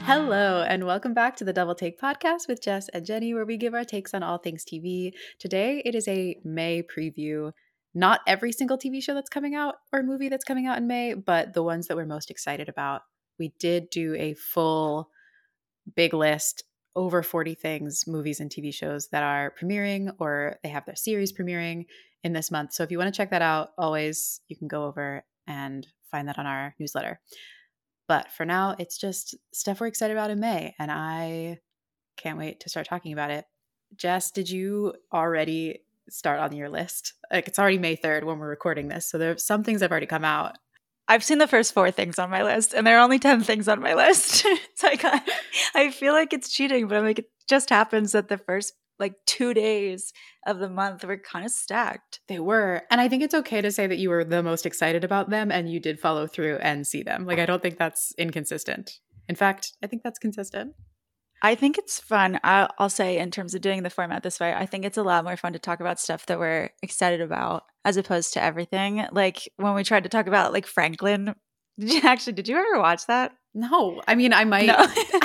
Hello, and welcome back to the Double Take podcast with Jess and Jenny, where we give our takes on all things TV. Today, it is a May preview. Not every single TV show that's coming out or movie that's coming out in May, but the ones that we're most excited about. We did do a full big list, over 40 things, movies and TV shows that are premiering or they have their series premiering in this month. So if you want to check that out, always you can go over and find that on our newsletter. But for now, it's just stuff we're excited about in May, and I can't wait to start talking about it. Jess, did you already start on your list? Like, it's already May 3rd when we're recording this, so there are some things have already come out. I've seen the first 4 things on my list, and there are only 10 things on my list. So I feel like it's cheating, but I'm like, it just happens that the first 2 days of the month were kind of stacked. They were. And I think it's okay to say that you were the most excited about them and you did follow through and see them. Like, I don't think that's inconsistent. In fact, I think that's consistent. I think it's fun. I'll say, in terms of doing the format this way, I think it's a lot more fun to talk about stuff that we're excited about as opposed to everything. Like when we tried to talk about like Franklin. Did you ever watch that? No. I mean, I might. No.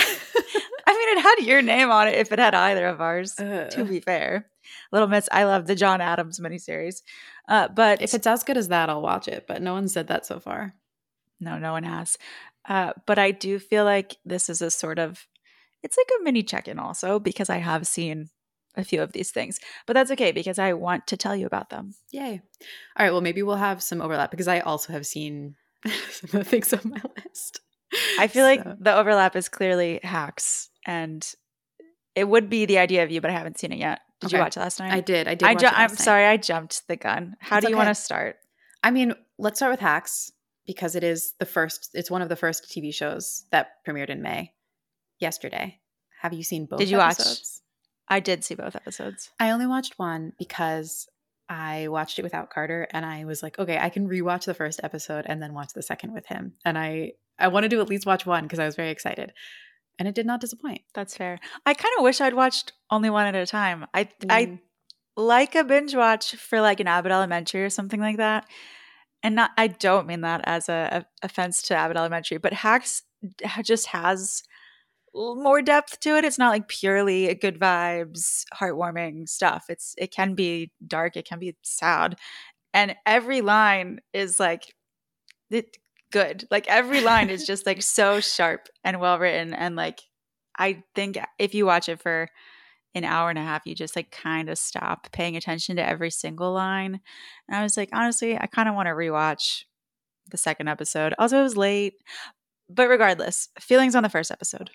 I mean, it had your name on it if it had either of ours, to be fair. Little Miss, I love the John Adams miniseries. But if it's as good as that, I'll watch it. But no one said that so far. No one has. But I do feel like this is a sort of, it's like a mini check-in also, because I have seen a few of these things. But that's okay, because I want to tell you about them. Yay. All right, well, maybe we'll have some overlap, because I also have seen some of the things on my list. I feel like the overlap is clearly Hacks, and it would be The Idea of You, but I haven't seen it yet. Did you watch it last night? I did watch it last night. I'm sorry, I jumped the gun. How do you want to start? I mean, let's start with Hacks, because it's one of the first TV shows that premiered in May yesterday. Have you seen both episodes? I did see both episodes. I only watched one because I watched it without Carter, and I was like, okay, I can rewatch the first episode and then watch the second with him. And I wanted to at least watch one because I was very excited. And it did not disappoint. That's fair. I kind of wish I'd watched only one at a time. I like a binge watch for like an Abbott Elementary or something like that. And I don't mean that as a offense to Abbott Elementary, but Hacks just has more depth to it. It's not like purely good vibes, heartwarming stuff. It can be dark, it can be sad. And every line is like good. Like every line is just like so sharp and well written. And like I think if you watch it for an hour and a half, you just like kind of stop paying attention to every single line. And I was like, honestly, I kind of want to rewatch the second episode. Also, it was late. But regardless, feelings on the first episode.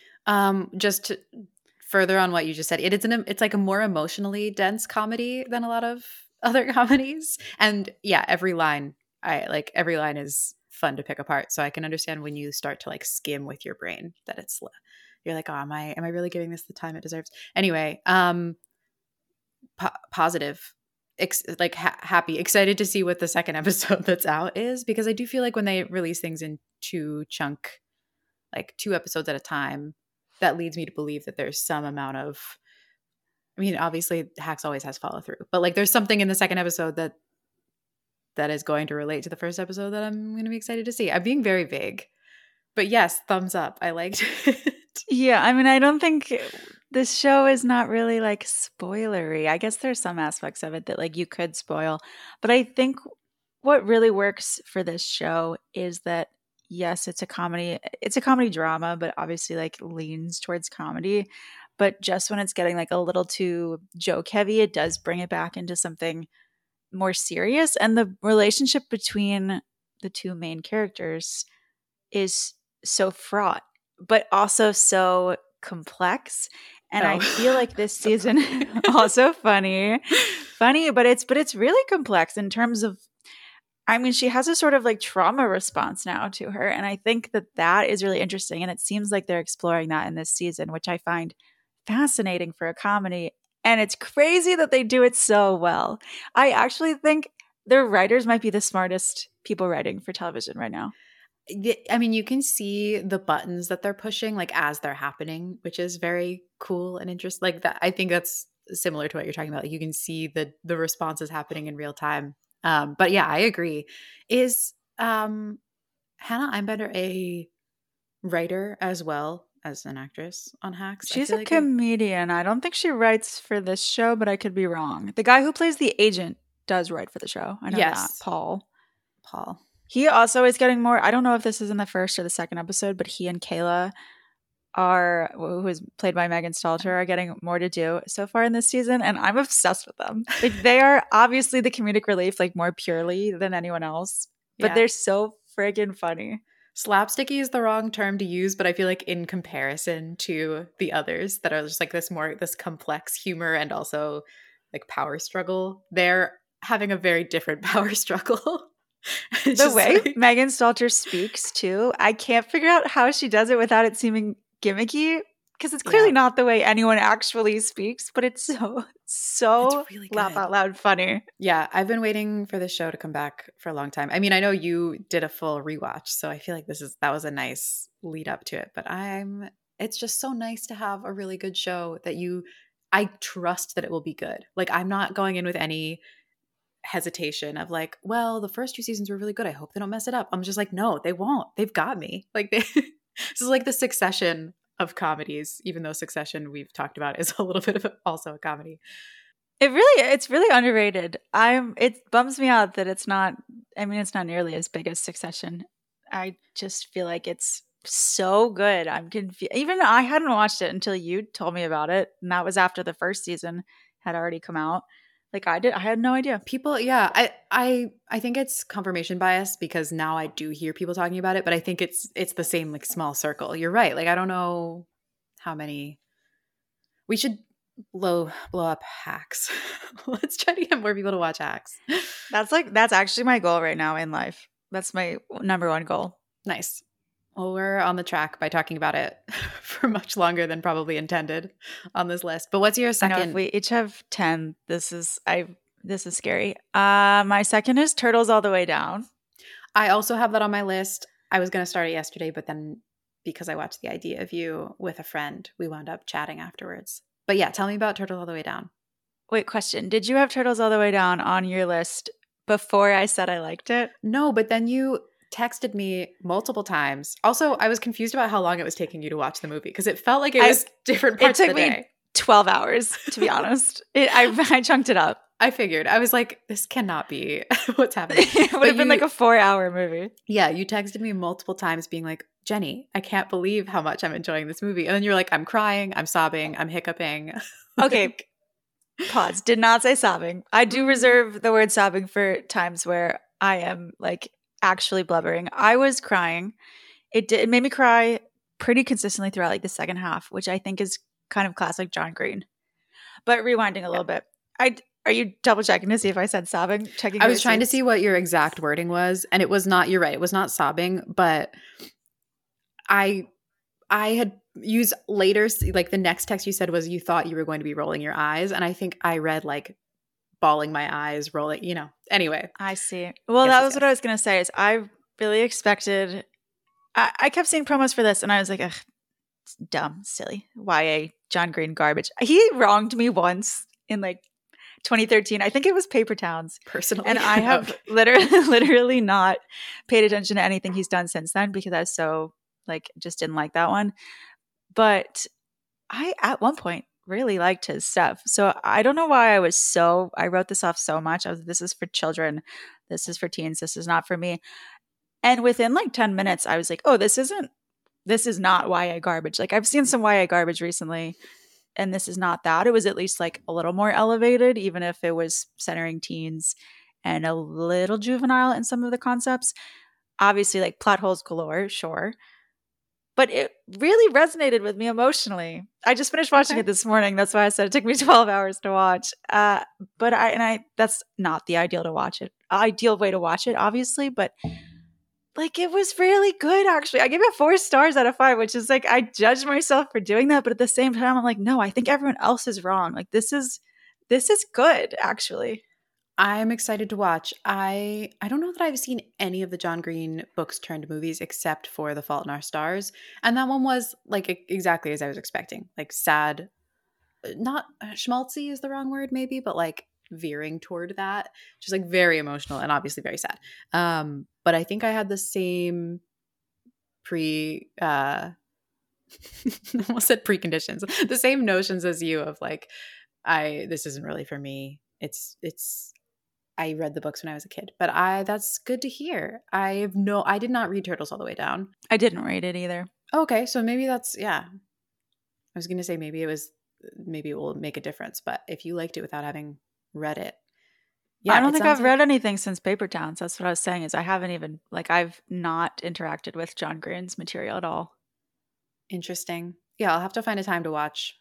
Just further on what you just said, it's like a more emotionally dense comedy than a lot of other comedies. And yeah, every line is fun to pick apart. So I can understand when you start to like skim with your brain that you're like, oh, am I really giving this the time it deserves? Anyway, positive, happy, excited to see what the second episode that's out is, because I do feel like when they release things in 2 episodes at a time, that leads me to believe that there's some amount of, I mean, obviously Hacks always has follow through, but like there's something in the second episode that is going to relate to the first episode that I'm going to be excited to see. I'm being very vague, but yes, thumbs up. I liked it. Yeah, I mean, I don't think this show is not really like spoilery. I guess there's some aspects of it that like you could spoil, but I think what really works for this show is that yes, it's a comedy drama, but obviously like leans towards comedy. But just when it's getting like a little too joke heavy, it does bring it back into something more serious. And the relationship between the 2 main characters is so fraught, but also so complex. And I feel like this season also funny, but it's really complex in terms of, I mean, she has a sort of like trauma response now to her. And I think that is really interesting. And it seems like they're exploring that in this season, which I find fascinating for a comedy. And it's crazy that they do it so well. I actually think their writers might be the smartest people writing for television right now. I mean, you can see the buttons that they're pushing like as they're happening, which is very cool and interesting. Like that, I think that's similar to what you're talking about. Like you can see the responses happening in real time. But yeah, I agree. Is Hannah Einbender a writer as well? as an actress on Hacks. She's feel a like comedian. I don't think she writes for this show, but I could be wrong. The guy who plays the agent does write for the show. I know that. Yes. Paul. Paul. He also is getting more. I don't know if this is in the first or the second episode, but he and Kayla who is played by Megan Stalter, are getting more to do so far in this season, and I'm obsessed with them. Like, they are obviously the comedic relief, like more purely than anyone else, but they're so friggin' funny. Slapsticky is the wrong term to use, but I feel like in comparison to the others that are just like this complex humor and also like power struggle, they're having a very different power struggle. The way Megan Stalter speaks too, I can't figure out how she does it without it seeming gimmicky, because it's clearly not the way anyone actually speaks, but it's so really laugh out loud funny. Yeah, I've been waiting for this show to come back for a long time. I mean, I know you did a full rewatch, so I feel like that was a nice lead up to it, but it's just so nice to have a really good show that I trust that it will be good. Like, I'm not going in with any hesitation of like, well, the first 2 seasons were really good, I hope they don't mess it up. I'm just like, no, they won't. They've got me. Like, this is like the Succession of comedies, even though Succession, we've talked about, is a little bit of also a comedy. It's really underrated. It bums me out that it's not nearly as big as Succession. I just feel like it's so good. I'm confused. Even I hadn't watched it until you told me about it, and that was after the first season had already come out. Like, I had no idea. People, yeah, I think it's confirmation bias, because now I do hear people talking about it, but I think it's the same like small circle. You're right. Like, I don't know how many. We should blow up Hacks. Let's try to get more people to watch Hacks. That's actually my goal right now in life. That's my number one goal. Nice. Well, we're on the track by talking about it for much longer than probably intended on this list. But what's your second? I know, if we each have 10, this is scary. My second is Turtles All the Way Down. I also have that on my list. I was going to start it yesterday, but then because I watched The Idea of You with a friend, we wound up chatting afterwards. But yeah, tell me about Turtles All the Way Down. Wait, question. Did you have Turtles All the Way Down on your list before I said I liked it? No, but then you texted me multiple times. Also, I was confused about how long it was taking you to watch the movie, because it felt like it was different parts of the day. It took me 12 hours, to be honest. I chunked it up. I figured. I was like, this cannot be what's happening. It would have been like a 4-hour movie. Yeah, you texted me multiple times being like, Jenny, I can't believe how much I'm enjoying this movie. And then you're like, I'm crying, I'm sobbing, I'm hiccuping. Okay. Pause. Did not say sobbing. I do reserve the word sobbing for times where I am like actually blubbering. I was crying. It made me cry pretty consistently throughout like the second half, which I think is kind of classic John Green. But rewinding a little bit, are you double checking to see if I said sobbing? I was trying to see what your exact wording was, and it was not. You're right. It was not sobbing, but I had used later, like the next text you said was you thought you were going to be rolling your eyes, and I think I read like bawling my eyes, rolling. Anyway, I see. Well, that was what I was going to say. Is I really expected. I kept seeing promos for this, and I was like, ugh, it's dumb, silly, YA John Green garbage. He wronged me once in like 2013. I think it was Paper Towns. Personally. And I have literally not paid attention to anything he's done since then, because I was so like just didn't like that one. But I at one point really liked his stuff. So I don't know why I wrote this off so much. This is for children. This is for teens. This is not for me. And within like 10 minutes, I was like, oh, this is not YA garbage. Like, I've seen some YA garbage recently, and this is not that. It was at least like a little more elevated, even if it was centering teens and a little juvenile in some of the concepts. Obviously, like plot holes galore, sure. But it really resonated with me emotionally. I just finished watching it this morning. That's why I said it took me 12 hours to watch. But that's not the ideal way to watch it, obviously. But like, it was really good, actually. I gave it 4 stars out of 5, which is like, I judge myself for doing that. But at the same time, I'm like, no, I think everyone else is wrong. Like, this is good, actually. I'm excited to watch. I don't know that I've seen any of the John Green books turned movies except for The Fault in Our Stars. And that one was like exactly as I was expecting. Like sad, not schmaltzy is the wrong word maybe, but like veering toward that. Just like very emotional and obviously very sad. But I think I had the same I almost said preconditions. The same notions as you of like, this isn't really for me. I read the books when I was a kid, but that's good to hear. I did not read Turtles All the Way Down. I didn't read it either. Okay, so maybe that's, yeah. I was going to say maybe it will make a difference, but if you liked it without having read it. Yeah, I don't think I've read anything since Paper Towns. That's what I was saying is I haven't even, like, I've not interacted with John Green's material at all. Interesting. Yeah, I'll have to find a time to watch.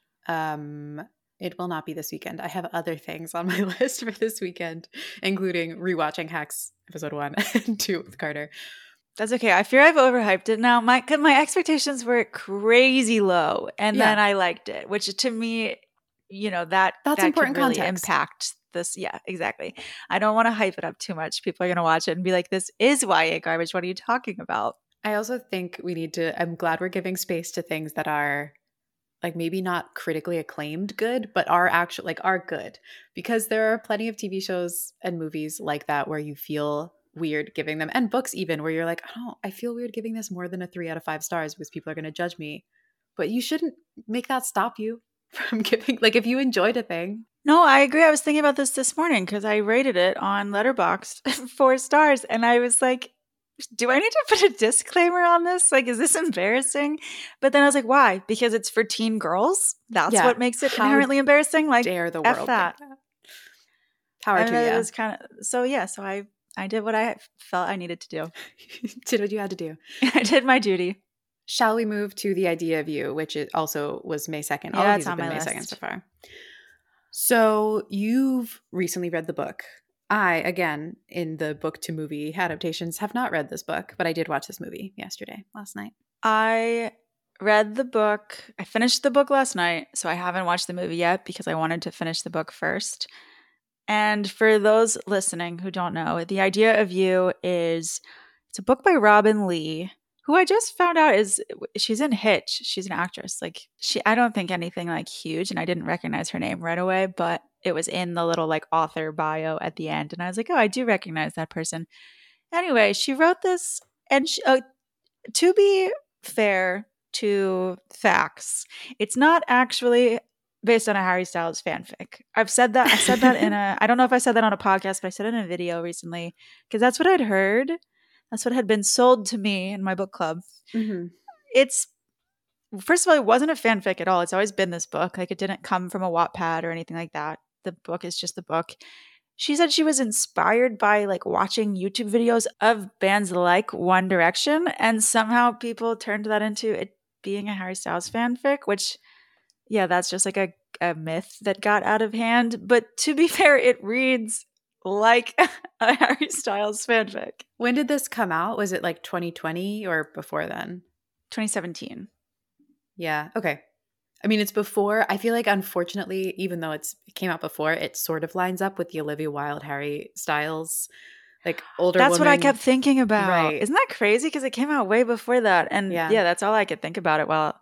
It will not be this weekend. I have other things on my list for this weekend, including rewatching Hacks episode 1 and 2 with Carter. That's okay. I fear I've overhyped it now. My expectations were crazy low, and then I liked it, which to me, that's important really context. Impact this. Yeah, exactly. I don't want to hype it up too much. People are going to watch it and be like, this is YA garbage. What are you talking about? I also think I'm glad we're giving space to things that are like maybe not critically acclaimed good, but are actually like are good, because there are plenty of TV shows and movies like that where you feel weird giving them, and books even, where you're like, I feel weird giving this more than a 3 out of 5 stars because people are going to judge me. But you shouldn't make that stop you from giving, like if you enjoyed a thing. No, I agree. I was thinking about this morning because I rated it on Letterboxd 4 stars, and I was like, do I need to put a disclaimer on this? Like, is this embarrassing? But then I was like, why? Because it's for teen girls? That's what makes it inherently embarrassing? Like, dare the world that. Power to you. It was kind of, so I did what I felt I needed to do. Did what you had to do. I did my duty. Shall we move to The Idea of You, which it also was May 2nd. Yeah, all of these have been May 2nd so far. So you've recently read the book. I, again, in the book to movie adaptations, have not read this book, but I did watch this movie last night. I read the book. I finished the book last night, so I haven't watched the movie yet because I wanted to finish the book first. And for those listening who don't know, The Idea of You it's a book by Robin Lee, who I just found out she's in Hitch. She's an actress. Like I don't think anything like huge, and I didn't recognize her name right away, but it was in the little like author bio at the end, and I was like, oh, I do recognize that person. Anyway, she wrote this, and to be fair to facts, it's not actually based on a Harry Styles fanfic. I said that I don't know if I said that on a podcast, but I said it in a video recently because that's what I'd heard. That's what had been sold to me in my book club. Mm-hmm. It's, first of all, it wasn't a fanfic at all. It's always been this book. Like, it didn't come from a Wattpad or anything like that. The book is just the book. She said she was inspired by like watching YouTube videos of bands like One Direction, and somehow people turned that into it being a Harry Styles fanfic, which, yeah, that's just like a myth that got out of hand. But to be fair, it reads like a Harry Styles fanfic. When did this come out? Was it like 2020 or before then? 2017. Yeah. Okay. I mean, it's before. I feel like, unfortunately, even though it came out before, it sort of lines up with the Olivia Wilde, Harry Styles, like older That's woman. What I kept thinking about. Right. Isn't that crazy? Because it came out way before that. And yeah, that's all I could think about while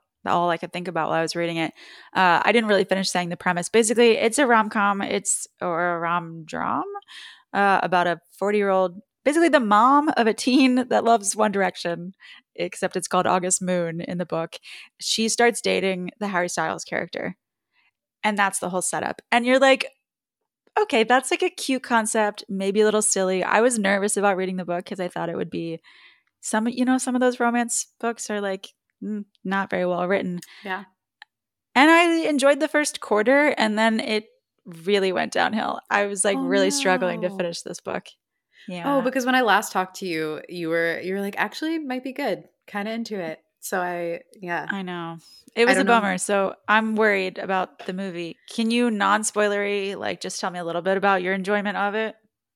I was reading it. I didn't really finish saying the premise. Basically, it's a rom-com. Or a rom-dram about a 40-year-old, basically the mom of a teen that loves One Direction, except it's called August Moon in the book. She starts dating the Harry Styles character. And that's the whole setup. And you're like, okay, that's like a cute concept, maybe a little silly. I was nervous about reading the book because I thought it would be some of those romance books are like not very well written. Yeah. And I enjoyed the first quarter, and then it really went downhill. I was like struggling to finish this book. Yeah. Oh, because when I last talked to you, you were like, actually, it might be good. Kind of into it. So I know. It was a bummer. So I'm worried about the movie. Can you non-spoilery, like, just tell me a little bit about your enjoyment of it?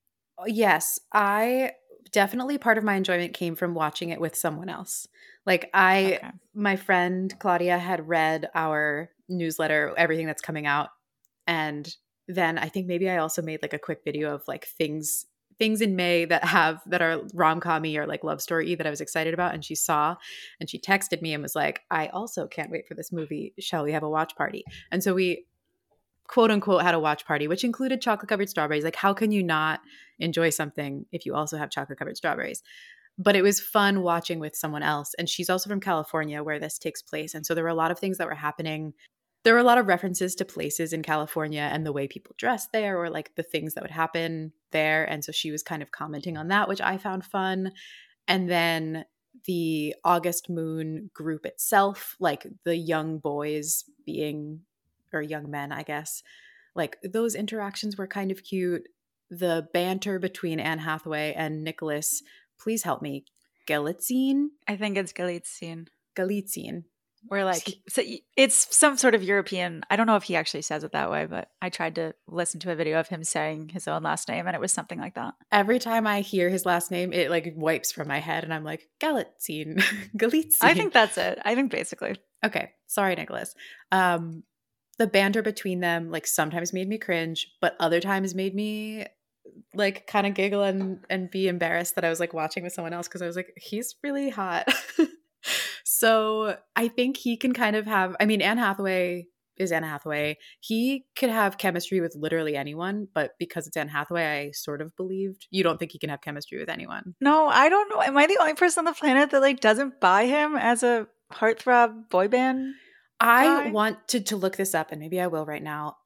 Yes. Definitely part of my enjoyment came from watching it with someone else. Like my friend Claudia had read our newsletter, everything that's coming out. And then I think maybe I also made like a quick video of like things in May that are rom-com-y or like love story that I was excited about. And she saw, and she texted me and was like, I also can't wait for this movie. Shall we have a watch party? And so we quote unquote had a watch party, which included chocolate covered strawberries. Like, how can you not enjoy something if you also have chocolate covered strawberries? but it was fun watching with someone else. And she's also from California where this takes place. And so there were a lot of things that were happening. There were a lot of references to places in California and the way people dress there, or like the things that would happen there. And so she was kind of commenting on that, which I found fun. And then the August Moon group itself, like the young boys being, or young men, I guess, like those interactions were kind of cute. The banter between Anne Hathaway and Nicholas, please help me, Galitzine? I think it's Galitzine. Galitzine. Where like so it's some sort of European. I don't know if he actually says it that way, but I tried to listen to a video of him saying his own last name, and it was something like that. Every time I hear his last name, it like wipes from my head, and I'm like, Galitzine, Galitzine. I think that's it. I think basically. Okay, sorry, Nicholas. The banter between them like sometimes made me cringe, but other times made me like kind of giggle and be embarrassed that I was like watching with someone else because I was like, he's really hot. So I think he can kind of have, I mean, Anne Hathaway is Anne Hathaway. He could have chemistry with literally anyone, but because it's Anne Hathaway, I sort of believed. You don't think he can have chemistry with anyone? No, I don't know. Am I the only person on the planet that like doesn't buy him as a heartthrob boy band I guy? wanted to look this up, and maybe I will right now.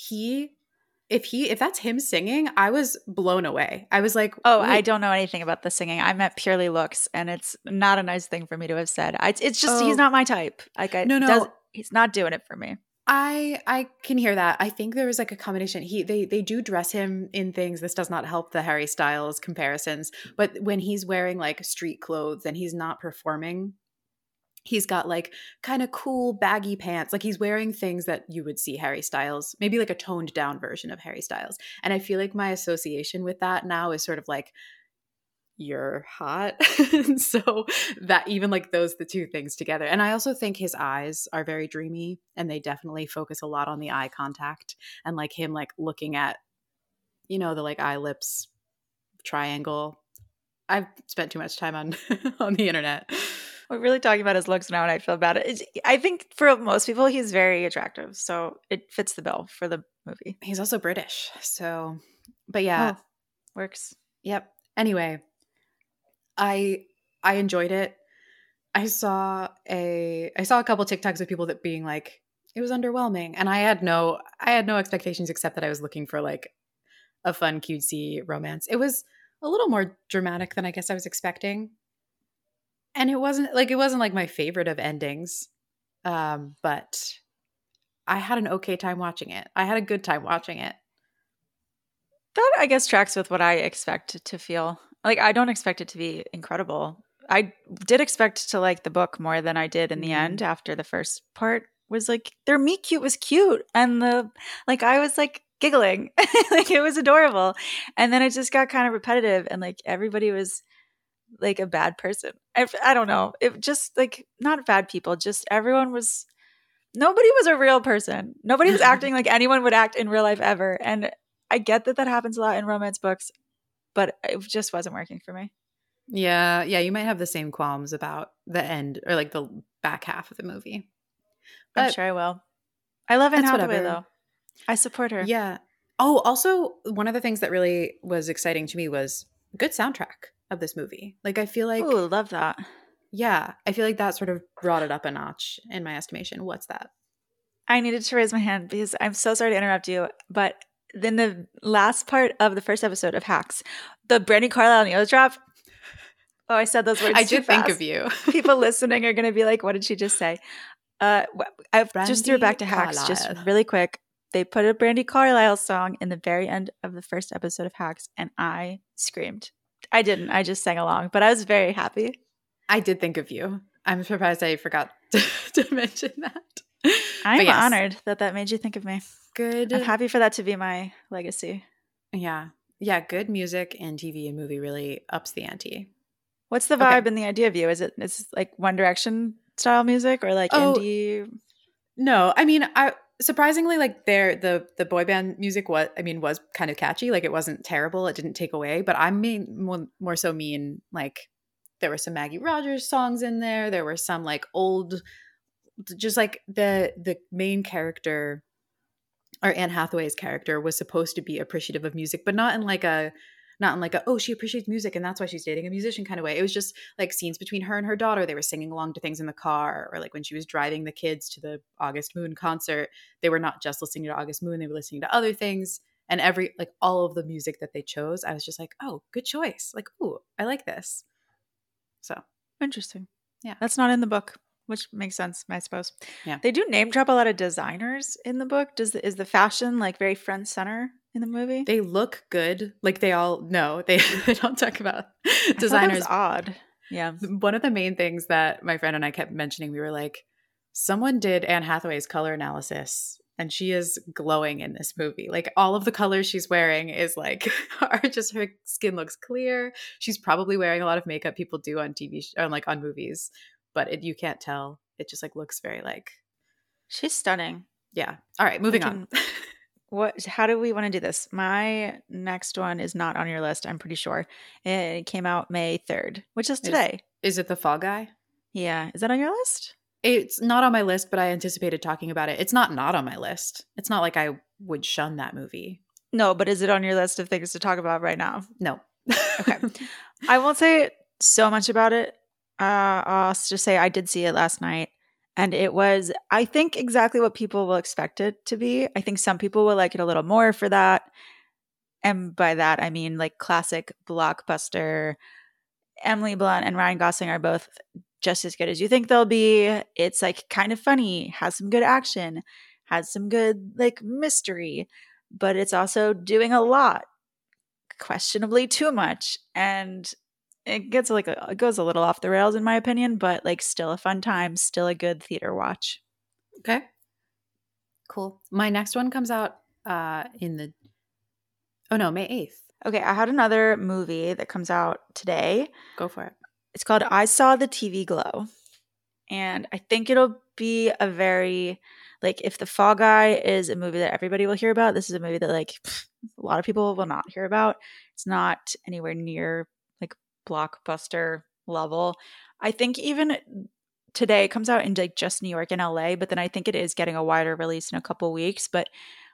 If that's him singing, I was blown away. I was like, Oh, wait, I don't know anything about the singing. I meant purely looks, and it's not a nice thing for me to have said. It's just he's not my type. Like no. He's not doing it for me. I can hear that. I think there was like a combination. They do dress him in things. This does not help the Harry Styles comparisons, but when he's wearing like street clothes and he's not performing, he's got like kind of cool baggy pants. Like he's wearing things that you would see Harry Styles, maybe like a toned down version of Harry Styles. And I feel like my association with that now is sort of like, you're hot. And so that even like the two things together. And I also think his eyes are very dreamy and they definitely focus a lot on the eye contact and like him like looking at, the like eye lips triangle. I've spent too much time on on the internet. We're really talking about his looks now, and I feel bad. I think for most people, he's very attractive, so it fits the bill for the movie. He's also British, so. But yeah, works. Yep. Anyway, I enjoyed it. I saw a couple TikToks of people that being like it was underwhelming, and I had no expectations except that I was looking for like a fun cutesy romance. It was a little more dramatic than I guess I was expecting. And it wasn't like my favorite of endings. But I had an okay time watching it. I had a good time watching it. That, I guess, tracks with what I expect to feel. Like, I don't expect it to be incredible. I did expect to like the book more than I did in the end after the first part was like, their meet cute was cute. And I was like giggling. Like, it was adorable. And then it just got kind of repetitive and like everybody was like a bad person. I don't know. It just like not bad people. Just nobody was a real person. Nobody was acting like anyone would act in real life ever. And I get that happens a lot in romance books, but it just wasn't working for me. Yeah. You might have the same qualms about the end or like the back half of the movie. But I'm sure I will. I love Anne Hathaway though. I support her. Yeah. Oh, also one of the things that really was exciting to me was good soundtrack of this movie. Like I feel like ooh, love that. Yeah, I feel like that sort of brought it up a notch in my estimation. What's that? I needed to raise my hand because I'm so sorry to interrupt you, but then the last part of the first episode of Hacks, the Brandi Carlile nose drop. Oh, I said those words. I did think of you. People listening are going to be like, "What did she just say?" I just threw it back to Hacks, just really quick. They put a Brandi Carlile song in the very end of the first episode of Hacks, and I screamed. I didn't. I just sang along, but I was very happy. I did think of you. I'm surprised I forgot to mention that. I'm honored that made you think of me. Good. I'm happy for that to be my legacy. Yeah. Good music and TV and movie really ups the ante. What's the vibe and the idea of you? Is it like One Direction style music or like indie? No, I mean, surprisingly, like the boy band music was kind of catchy. Like it wasn't terrible. It didn't take away. But I mean more so mean like there were some Maggie Rogers songs in there. There were some like old, just like the main character or Anne Hathaway's character was supposed to be appreciative of music, but not in like a not in like a, oh, she appreciates music and that's why she's dating a musician kind of way. It was just like scenes between her and her daughter. They were singing along to things in the car, or like when she was driving the kids to the August Moon concert, they were not just listening to August Moon, they were listening to other things. And every, like all of the music that they chose, I was just like, oh, good choice. Like, ooh, I like this. So Interesting. yeah. That's not in the book, which makes sense, I suppose. Yeah. They do name drop a lot of is the book. Is the fashion like very front center in the movie? They look good. Like they all know. They don't talk about I thought that designers. was odd. Yeah. One of the main things that my friend and I kept mentioning, we were like, someone did Anne Hathaway's color analysis and she is glowing in this movie. Like all of the colors she's wearing is like, are just, her skin looks clear. She's probably wearing a lot of makeup people do on TV or like on movies, but you can't tell. It just like looks very like. She's stunning. Yeah. All right, moving on. How do we want to do this? My next one is not on your list, I'm pretty sure. It came out May 3rd, which is today. Is it The Fall Guy? Yeah. Is that on your list? It's not on my list, but I anticipated talking about it. It's not on my list. It's not like I would shun that movie. No, but is it on your list of things to talk about right now? No. Okay. I won't say so much about it. I'll just say I did see it last night. And it was, I think, exactly what people will expect it to be. I think some people will like it a little more for that. And by that, I mean like classic blockbuster. Emily Blunt and Ryan Gosling are both just as good as you think they'll be. It's like kind of funny, has some good action, has some good like mystery, but it's also doing a lot, questionably too much. And it gets like it goes a little off the rails in my opinion, but like still a fun time, still a good theater watch. Okay. Cool. My next one comes out May 8th. Okay, I had another movie that comes out today. Go for it. It's called I Saw the TV Glow. And I think it'll be a very, like, if The Fall Guy is a movie that everybody will hear about, this is a movie that, like, a lot of people will not hear about. It's not anywhere near, like, blockbuster level. I think even today it comes out in, like, just New York and LA, but then I think it is getting a wider release in a couple weeks. But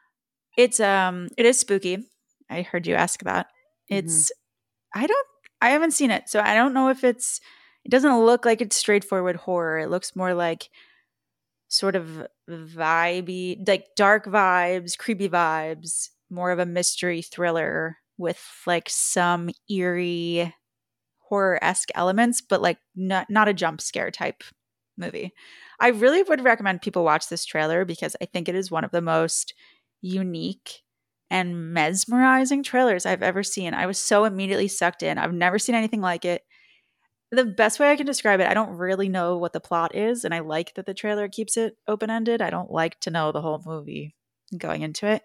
it is spooky. I heard you ask about. It's I haven't seen it, so I don't know if it doesn't look like it's straightforward horror. It looks more like sort of vibey, like dark vibes, creepy vibes, more of a mystery thriller with like some eerie horror-esque elements, but like not a jump scare type movie. I really would recommend people watch this trailer because I think it is one of the most unique and mesmerizing trailers I've ever seen. I was so immediately sucked in. I've never seen anything like it. The best way I can describe it, I don't really know what the plot is, and I like that the trailer keeps it open-ended. I don't like to know the whole movie going into it.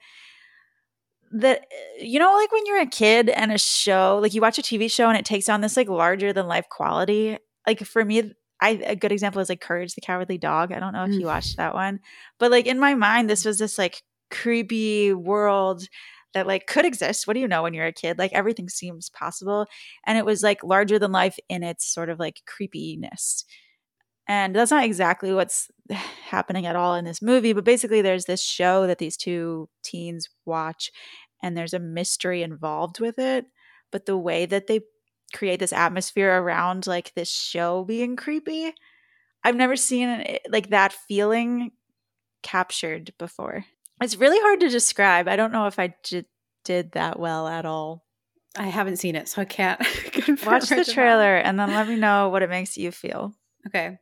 That, you know, like when you're a kid and a show, like you watch a TV show and it takes on this like larger than life quality. Like for me, a good example is like Courage the Cowardly Dog. I don't know if you watched that one, but like in my mind, this was this like creepy world that like could exist. What do you know when you're a kid? Like everything seems possible. And it was like larger than life in its sort of like creepiness. And that's not exactly what's happening at all in this movie. But basically there's this show that these two teens watch and there's a mystery involved with it. But the way that they create this atmosphere around like this show being creepy, I've never seen like that feeling captured before. It's really hard to describe. I don't know if I did that well at all. I haven't seen it, so I can't watch the trailer and then let me know what it makes you feel. Okay.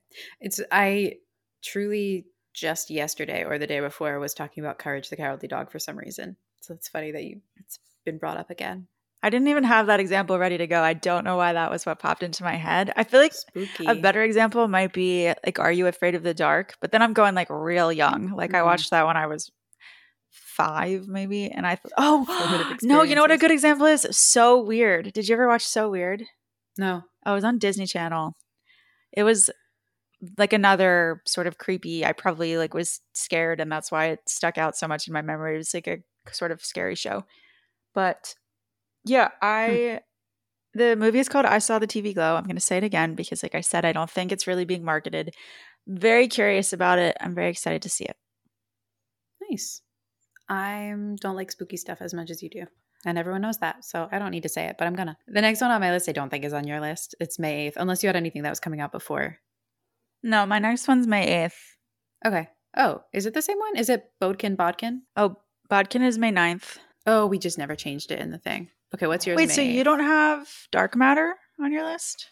I truly just yesterday or the day before was talking about Courage the Cowardly Dog for some reason. So it's funny that it's been brought up again. I didn't even have that example ready to go. I don't know why that was what popped into my head. I feel like spooky. A better example might be like, Are You Afraid of the Dark? But then I'm going like real young. Like I watched that when I was 5 maybe. And I thought, no, you know what a good example is? So Weird. Did you ever watch So Weird? No. Oh, it was on Disney Channel. It was like another sort of creepy, I probably like was scared and that's why it stuck out so much in my memory. It was like a sort of scary show. But yeah, the movie is called I Saw the TV Glow. I'm going to say it again because like I said, I don't think it's really being marketed. Very curious about it. I'm very excited to see it. Nice. I don't like spooky stuff as much as you do. And everyone knows that. So I don't need to say it, but I'm gonna. The next one on my list I don't think is on your list. It's May 8th, unless you had anything that was coming out before. No, my next one's May 8th. Okay. Oh, is it the same one? Is it Bodkin Bodkin? Oh, Bodkin is May 9th. Oh, we just never changed it in the thing. Okay, what's yours? Wait, May so 8th? you don't have Dark Matter on your list?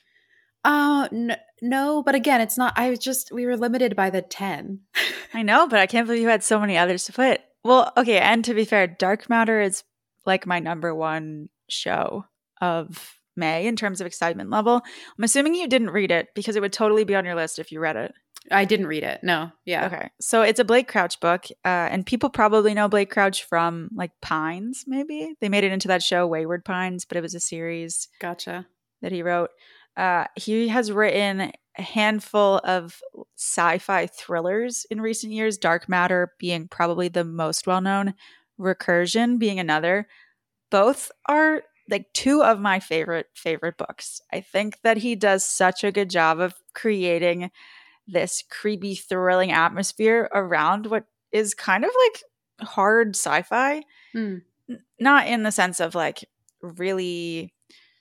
No, but again, it's not. We were limited by the 10. I know, but I can't believe you had so many others to put. Well, okay, and to be fair, Dark Matter is like my number one show of May in terms of excitement level. I'm assuming you didn't read it because it would totally be on your list if you read it. I didn't read it. No. Yeah. Okay. So it's a Blake Crouch book, and people probably know Blake Crouch from like Pines, maybe. They made it into that show, Wayward Pines, but it was a series Gotcha. that he wrote. He has written a handful of sci-fi thrillers in recent years, Dark Matter being probably the most well-known, Recursion being another. Both are like two of my favorite books. I think that he does such a good job of creating this creepy, thrilling atmosphere around what is kind of like hard sci-fi. Not in the sense of like really,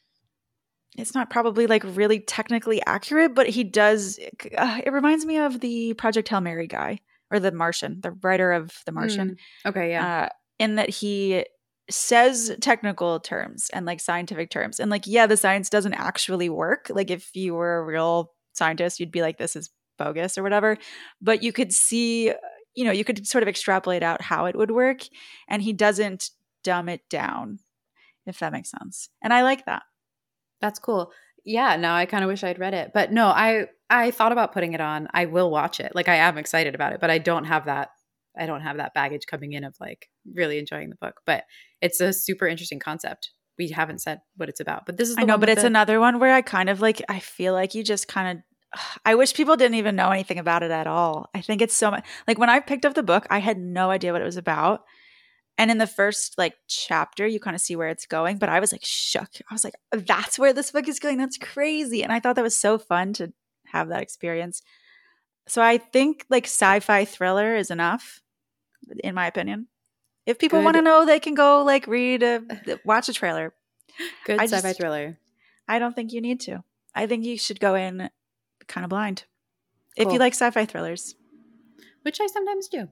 it's not probably like really technically accurate, but he does, it reminds me of the Project Hail Mary guy, or The Martian, the writer of The Martian. Okay, yeah. In that he says technical terms and like scientific terms. And like, yeah, the science doesn't actually work. Like if you were a real scientist, you'd be like, this is bogus or whatever. But you could see, you could sort of extrapolate out how it would work. And he doesn't dumb it down, if that makes sense. And I like that. That's cool. Yeah, now I kind of wish I'd read it. But no, I thought about putting it on. I will watch it. Like I am excited about it, but I don't have that baggage coming in of like really enjoying the book. But it's a super interesting concept. We haven't said what it's about. But this is I know, but it's another one where I kind of like, I feel like you just kind of, I wish people didn't even know anything about it at all. I think it's so much like when I picked up the book, I had no idea what it was about. And in the first like chapter, you kind of see where it's going, but I was like shook. I was like, that's where this book is going. That's crazy. And I thought that was so fun to have that experience. So I think like sci-fi thriller is enough, in my opinion. If people want to know, they can go like watch a trailer. Good sci-fi thriller. I don't think you need to. I think you should go in kind of blind. Cool. If you like sci-fi thrillers. Which I sometimes do.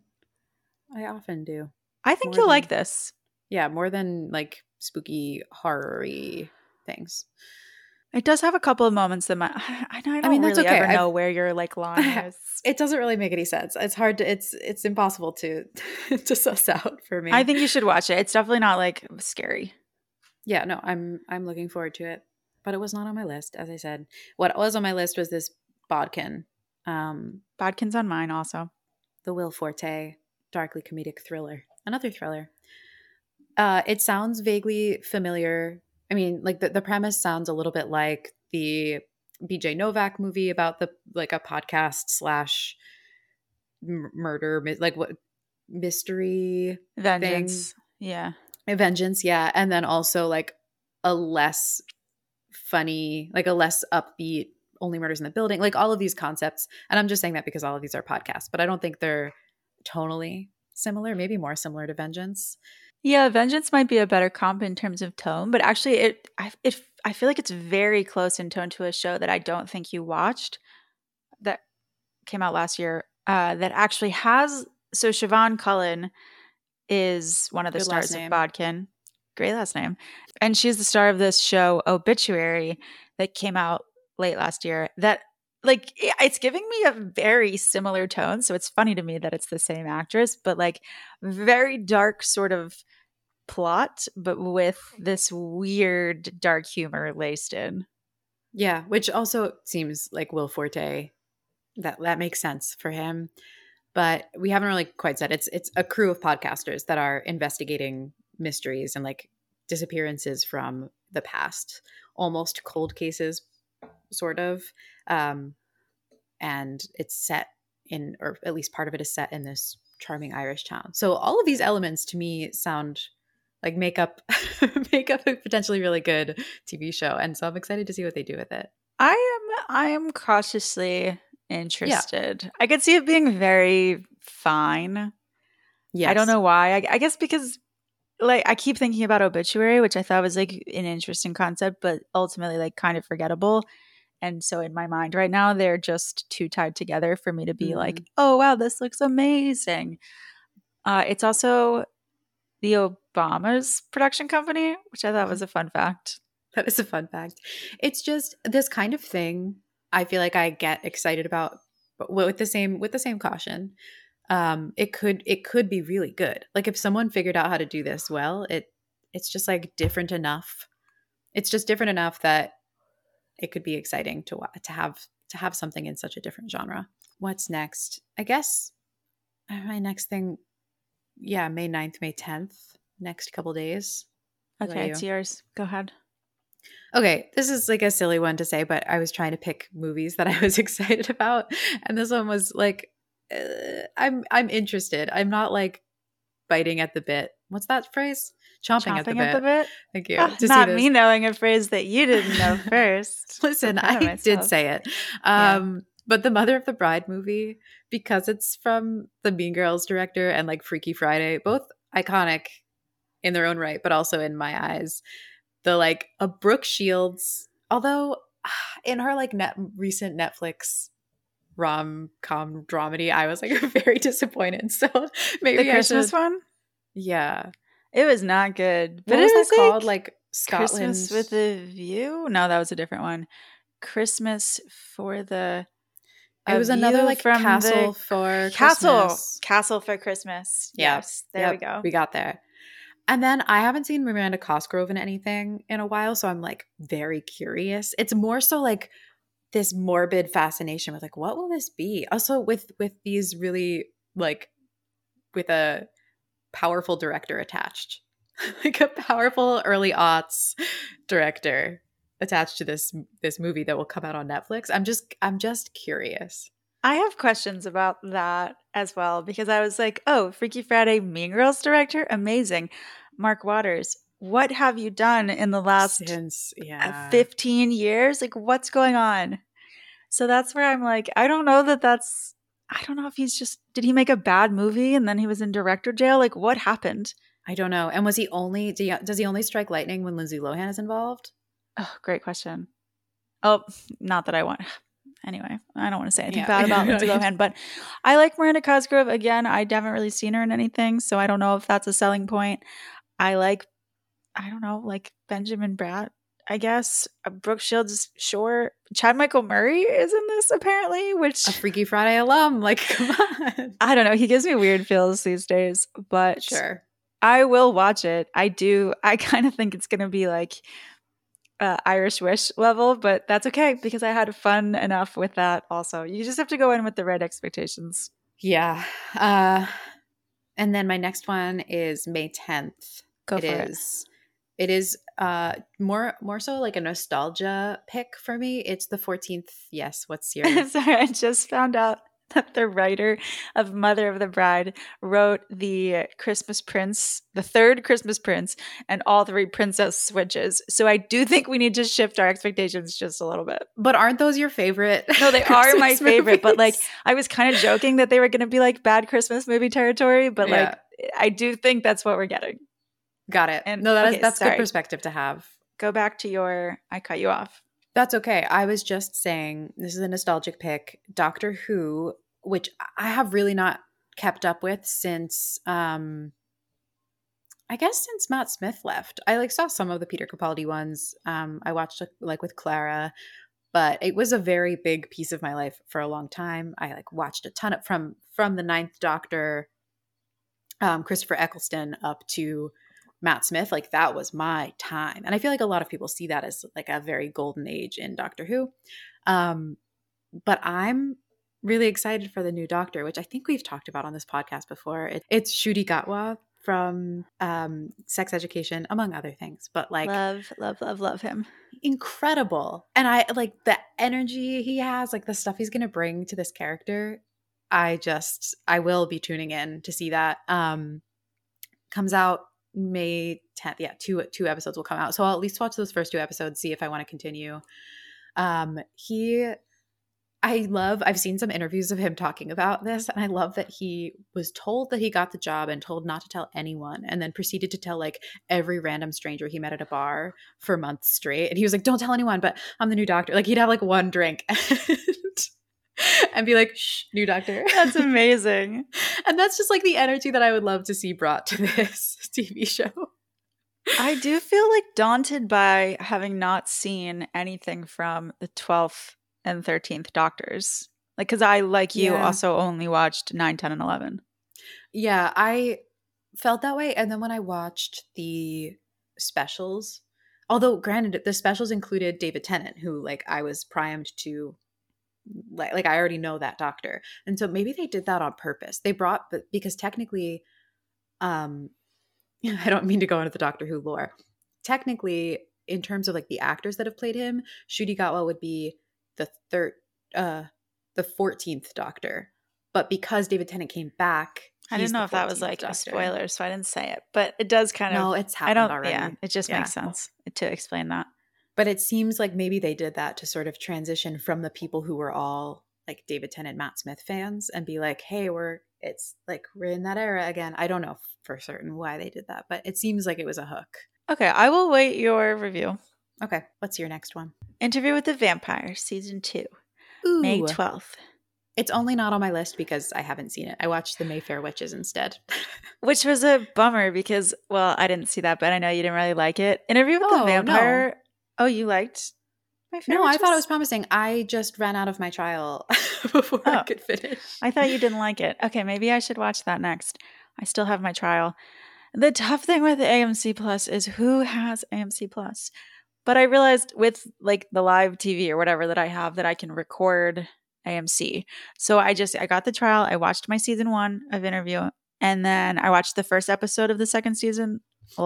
I often do. I think you'll like this. Yeah, more than like spooky, horror-y things. It does have a couple of moments that I don't really ever know where your like line is. It doesn't really make any sense. It's hard to it's impossible to to suss out for me. I think you should watch it. It's definitely not like scary. Yeah, no, I'm looking forward to it. But it was not on my list, as I said. What was on my list was this Bodkin. Bodkin's on mine also. The Will Forte darkly comedic thriller. Another thriller. It sounds vaguely familiar. I mean, like the premise sounds a little bit like the BJ Novak movie about the like a podcast / murder, like what mystery Vengeance. thing. Yeah. Vengeance, yeah. And then also like a less funny, like a less upbeat Only Murders in the Building, like all of these concepts. And I'm just saying that because all of these are podcasts, but I don't think they're tonally similar, maybe more similar to Vengeance. Yeah, Vengeance might be a better comp in terms of tone, but actually I feel like it's very close in tone to a show that I don't think you watched that came out last year that actually has, so Siobhan Cullen is one of the stars of Bodkin. Great last name. And she's the star of this show Obituary that came out late last year that like it's giving me a very similar tone. So it's funny to me that it's the same actress, but like very dark sort of plot, but with this weird dark humor laced in. Yeah, which also seems like Will Forte. That makes sense for him. But we haven't really quite said it's a crew of podcasters that are investigating mysteries and like disappearances from the past, almost cold cases, sort of. And it's set in, or at least part of it is set in this charming Irish town. So all of these elements to me sound like make up a potentially really good TV show. And so I'm excited to see what they do with it. I am cautiously interested. Yeah. I could see it being very fine. Yeah, I don't know why. I guess because like I keep thinking about Obituary, which I thought was like an interesting concept, but ultimately like kind of forgettable. And so in my mind right now, they're just too tied together for me to be like, oh wow, this looks amazing. It's also the Obama's production company, which I thought was a fun fact. That is a fun fact. It's just this kind of thing I feel like I get excited about, but with the same caution. It could be really good. Like if someone figured out how to do this well, it's just like different enough. It's just different enough that it could be exciting to have something in such a different genre. What's next? I guess my next thing, yeah, May 9th, May 10th, next couple days. What about Okay, you? it's yours. Go ahead. Okay, this is like a silly one to say, but I was trying to pick movies that I was excited about, and this one was like, I'm interested. I'm not like biting at the bit. What's that phrase? Chomping at the Chomping at the bit. bit? Thank you. To see Not this. me knowing a phrase that you didn't know first. Listen, So proud of I did myself. say it. Yeah. But the Mother of the Bride movie, because it's from the Mean Girls director and like Freaky Friday, both iconic in their own right, but also in my eyes. The like a Brooke Shields, although in her like recent Netflix rom-com dramedy, I was like very disappointed. So maybe The I Christmas should. one? Yeah. It was not good. But What it was that was called? like Like Scotland. Christmas with a View? No, that was a different one. Christmas for the It was another view like from castle the for castle. Christmas. Castle for Christmas. Yeah. Yes. There Yep. we go. We got there. And then I haven't seen Miranda Cosgrove in anything in a while, so I'm like very curious. It's more so like this morbid fascination with like, what will this be? Also with these really like with a powerful director attached. Like a powerful early aughts director attached to this movie that will come out on Netflix. I'm just curious. I have questions about that as well because I was like, oh, Freaky Friday Mean Girls director? Amazing. Mark Waters, what have you done in the last Since yeah. 15 years? Like, what's going on? So that's where I'm like, I don't know I don't know if did he make a bad movie and then he was in director jail? Like, what happened? I don't know. And was he only does he only strike lightning when Lindsay Lohan is involved? Oh, great question. Oh, not that I want. Anyway, I don't want to say anything Yeah. bad about Lindsay Lohan, but I like Miranda Cosgrove. Again, I haven't really seen her in anything, so I don't know if that's a selling point. I don't know, like Benjamin Bratt, I guess. Brooke Shields, sure. Chad Michael Murray is in this apparently, which A Freaky Friday alum. Like, come on. I don't know. He gives me weird feels these days, but Sure. I will watch it. I do. I kind of think it's going to be like Irish Wish level, but that's okay because I had fun enough with that also. You just have to go in with the right expectations. Yeah. And then my next one is May 10th. Go for it. It is more so like a nostalgia pick for me. It's the 14th. Yes, what's your Sorry, I just found out that the writer of Mother of the Bride wrote the Christmas Prince, the third Christmas Prince, and all three princess switches. So I do think we need to shift our expectations just a little bit. But aren't those your favorite? No, they are my Christmas favorite, but like movies? I was kind of joking that they were going to be like bad Christmas movie territory, but Yeah. like I do think that's what we're getting. Got it. And No, okay, that's sorry. good perspective to have. Go back to I cut you off. That's okay. I was just saying this is a nostalgic pick. Doctor Who, which I have really not kept up with since I guess since Matt Smith left. I like saw some of the Peter Capaldi ones. I watched like with Clara, but it was a very big piece of my life for a long time. I like watched a ton of from the Ninth Doctor, Christopher Eccleston up to Matt Smith. Like that was my time, and I feel like a lot of people see that as like a very golden age in Doctor Who. But I'm really excited for the new Doctor, which I think we've talked about on this podcast before. It's Ncuti Gatwa from Sex Education, among other things. But like, love him. Incredible, and I like the energy he has, like the stuff he's going to bring to this character. I will be tuning in to see that. Comes out May 10th. Yeah, two episodes will come out. So I'll at least watch those first two episodes, see if I want to continue. I've seen some interviews of him talking about this, and I love that he was told that he got the job and told not to tell anyone, and then proceeded to tell like every random stranger he met at a bar for months straight. And he was like, "Don't tell anyone, but I'm the new doctor." Like he'd have like one drink and be like, "Shh, new doctor." That's amazing. And that's just like the energy that I would love to see brought to this TV show. I do feel like daunted by having not seen anything from the 12th and 13th Doctors. Like, because I, like you, Yeah. also only watched 9, 10, and 11. Yeah, I felt that way. And then when I watched the specials, although granted, the specials included David Tennant, who like I was primed to like I already know that doctor. And so maybe they did that on purpose. They brought, but because technically, um, I don't mean to go into the Doctor Who lore. Technically, in terms of like the actors that have played him, Ncuti Gatwa would be the the 14th Doctor. But because David Tennant came back, I didn't know if that was like a spoiler, so I didn't say it. But it does kind of. No, it's happened already. Yeah, it just makes sense to explain that. But it seems like maybe they did that to sort of transition from the people who were all like David Tennant, Matt Smith fans and be like, hey, we're in that era again. I don't know for certain why they did that, but it seems like it was a hook. Okay, I will wait your review. Okay, what's your next one? Interview with the Vampire, season 2, May 12th. It's only not on my list because I haven't seen it. I watched The Mayfair Witches instead. Which was a bummer because, well, I didn't see that, but I know you didn't really like it. Interview with the Vampire. No. Oh, you liked Mayfair No, Witches? I thought it was promising. I just ran out of my trial before I could finish. I thought you didn't like it. Okay, maybe I should watch that next. I still have my trial. The tough thing with AMC Plus is who has AMC Plus. But I realized with like the live TV or whatever that I have that I can record AMC. So I got the trial. I watched my season 1 of Interview, and then I watched the first episode of the second season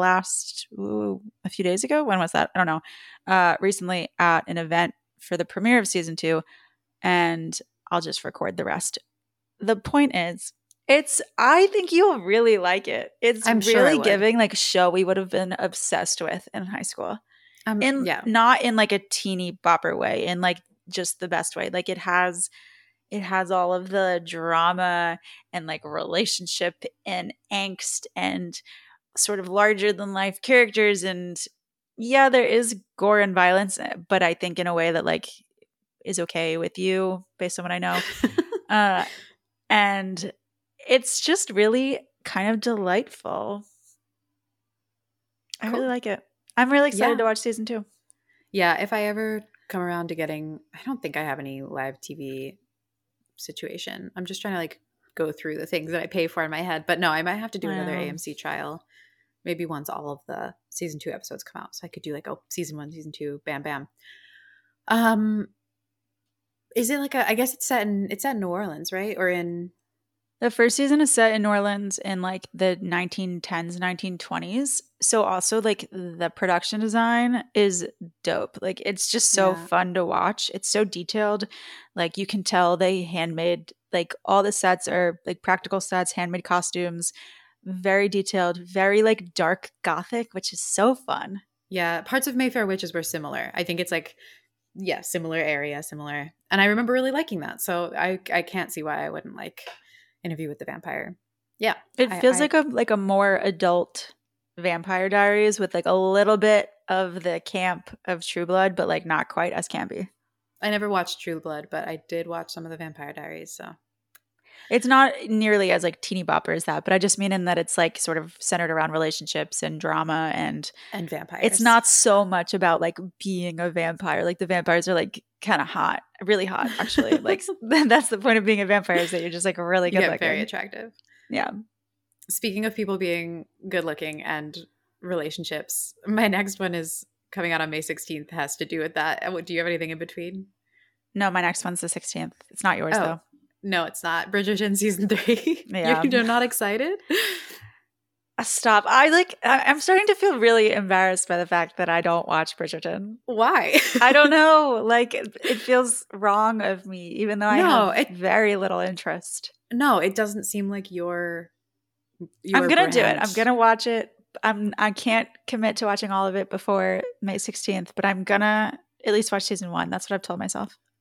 a few days ago. When was that? I don't know. Recently at an event for the premiere of season 2, and I'll just record the rest. The point is, I think you'll really like it. It's really giving like a show we would have been obsessed with in high school. Not in like a teeny bopper way, in like just the best way. Like it has all of the drama and like relationship and angst and sort of larger than life characters, and yeah, there is gore and violence, but I think in a way that like is okay with you based on what I know. And it's just really kind of delightful. I really like it. I'm really excited to watch season 2. Yeah, if I ever come around to getting, I don't think I have any live TV situation. I'm just trying to like go through the things that I pay for in my head. But no, I might have to do another AMC trial. Maybe once all of the season 2 episodes come out. So I could do like, season 1, season 2, bam, bam. Is it like I guess it's set in New Orleans, right? Or in... The first season is set in New Orleans in like the 1910s, 1920s. So also like the production design is dope. Like it's just so fun to watch. It's so detailed. Like you can tell they handmade, like all the sets are like practical sets, handmade costumes, very detailed, very like dark gothic, which is so fun. Yeah, parts of Mayfair Witches were similar. I think it's like, yeah, similar area, similar. And I remember really liking that. So I can't see why I wouldn't like Interview with the Vampire. Yeah. It feels like a more adult Vampire Diaries with like a little bit of the camp of True Blood, but like not quite as campy. I never watched True Blood, but I did watch some of the Vampire Diaries, so. It's not nearly as like teeny bopper as that, but I just mean in that it's like sort of centered around relationships and drama and vampires. It's not so much about like being a vampire. Like the vampires are like kind of hot, really hot actually. Like that's the point of being a vampire, is that you're just like really good looking. Very attractive. Yeah. Speaking of people being good looking and relationships, my next one is coming out on May 16th. Has to do with that. Do you have anything in between? No, my next one's the 16th. It's not yours though. No, it's not. Bridgerton season 3. Yeah. You're not excited? Stop. I'm starting to feel really embarrassed by the fact that I don't watch Bridgerton. Why? I don't know. Like it feels wrong of me, even though I have very little interest. No, it doesn't seem like your I'm going to do it. I'm going to watch it. I can't commit to watching all of it before May 16th, but I'm going to at least watch season 1. That's what I've told myself.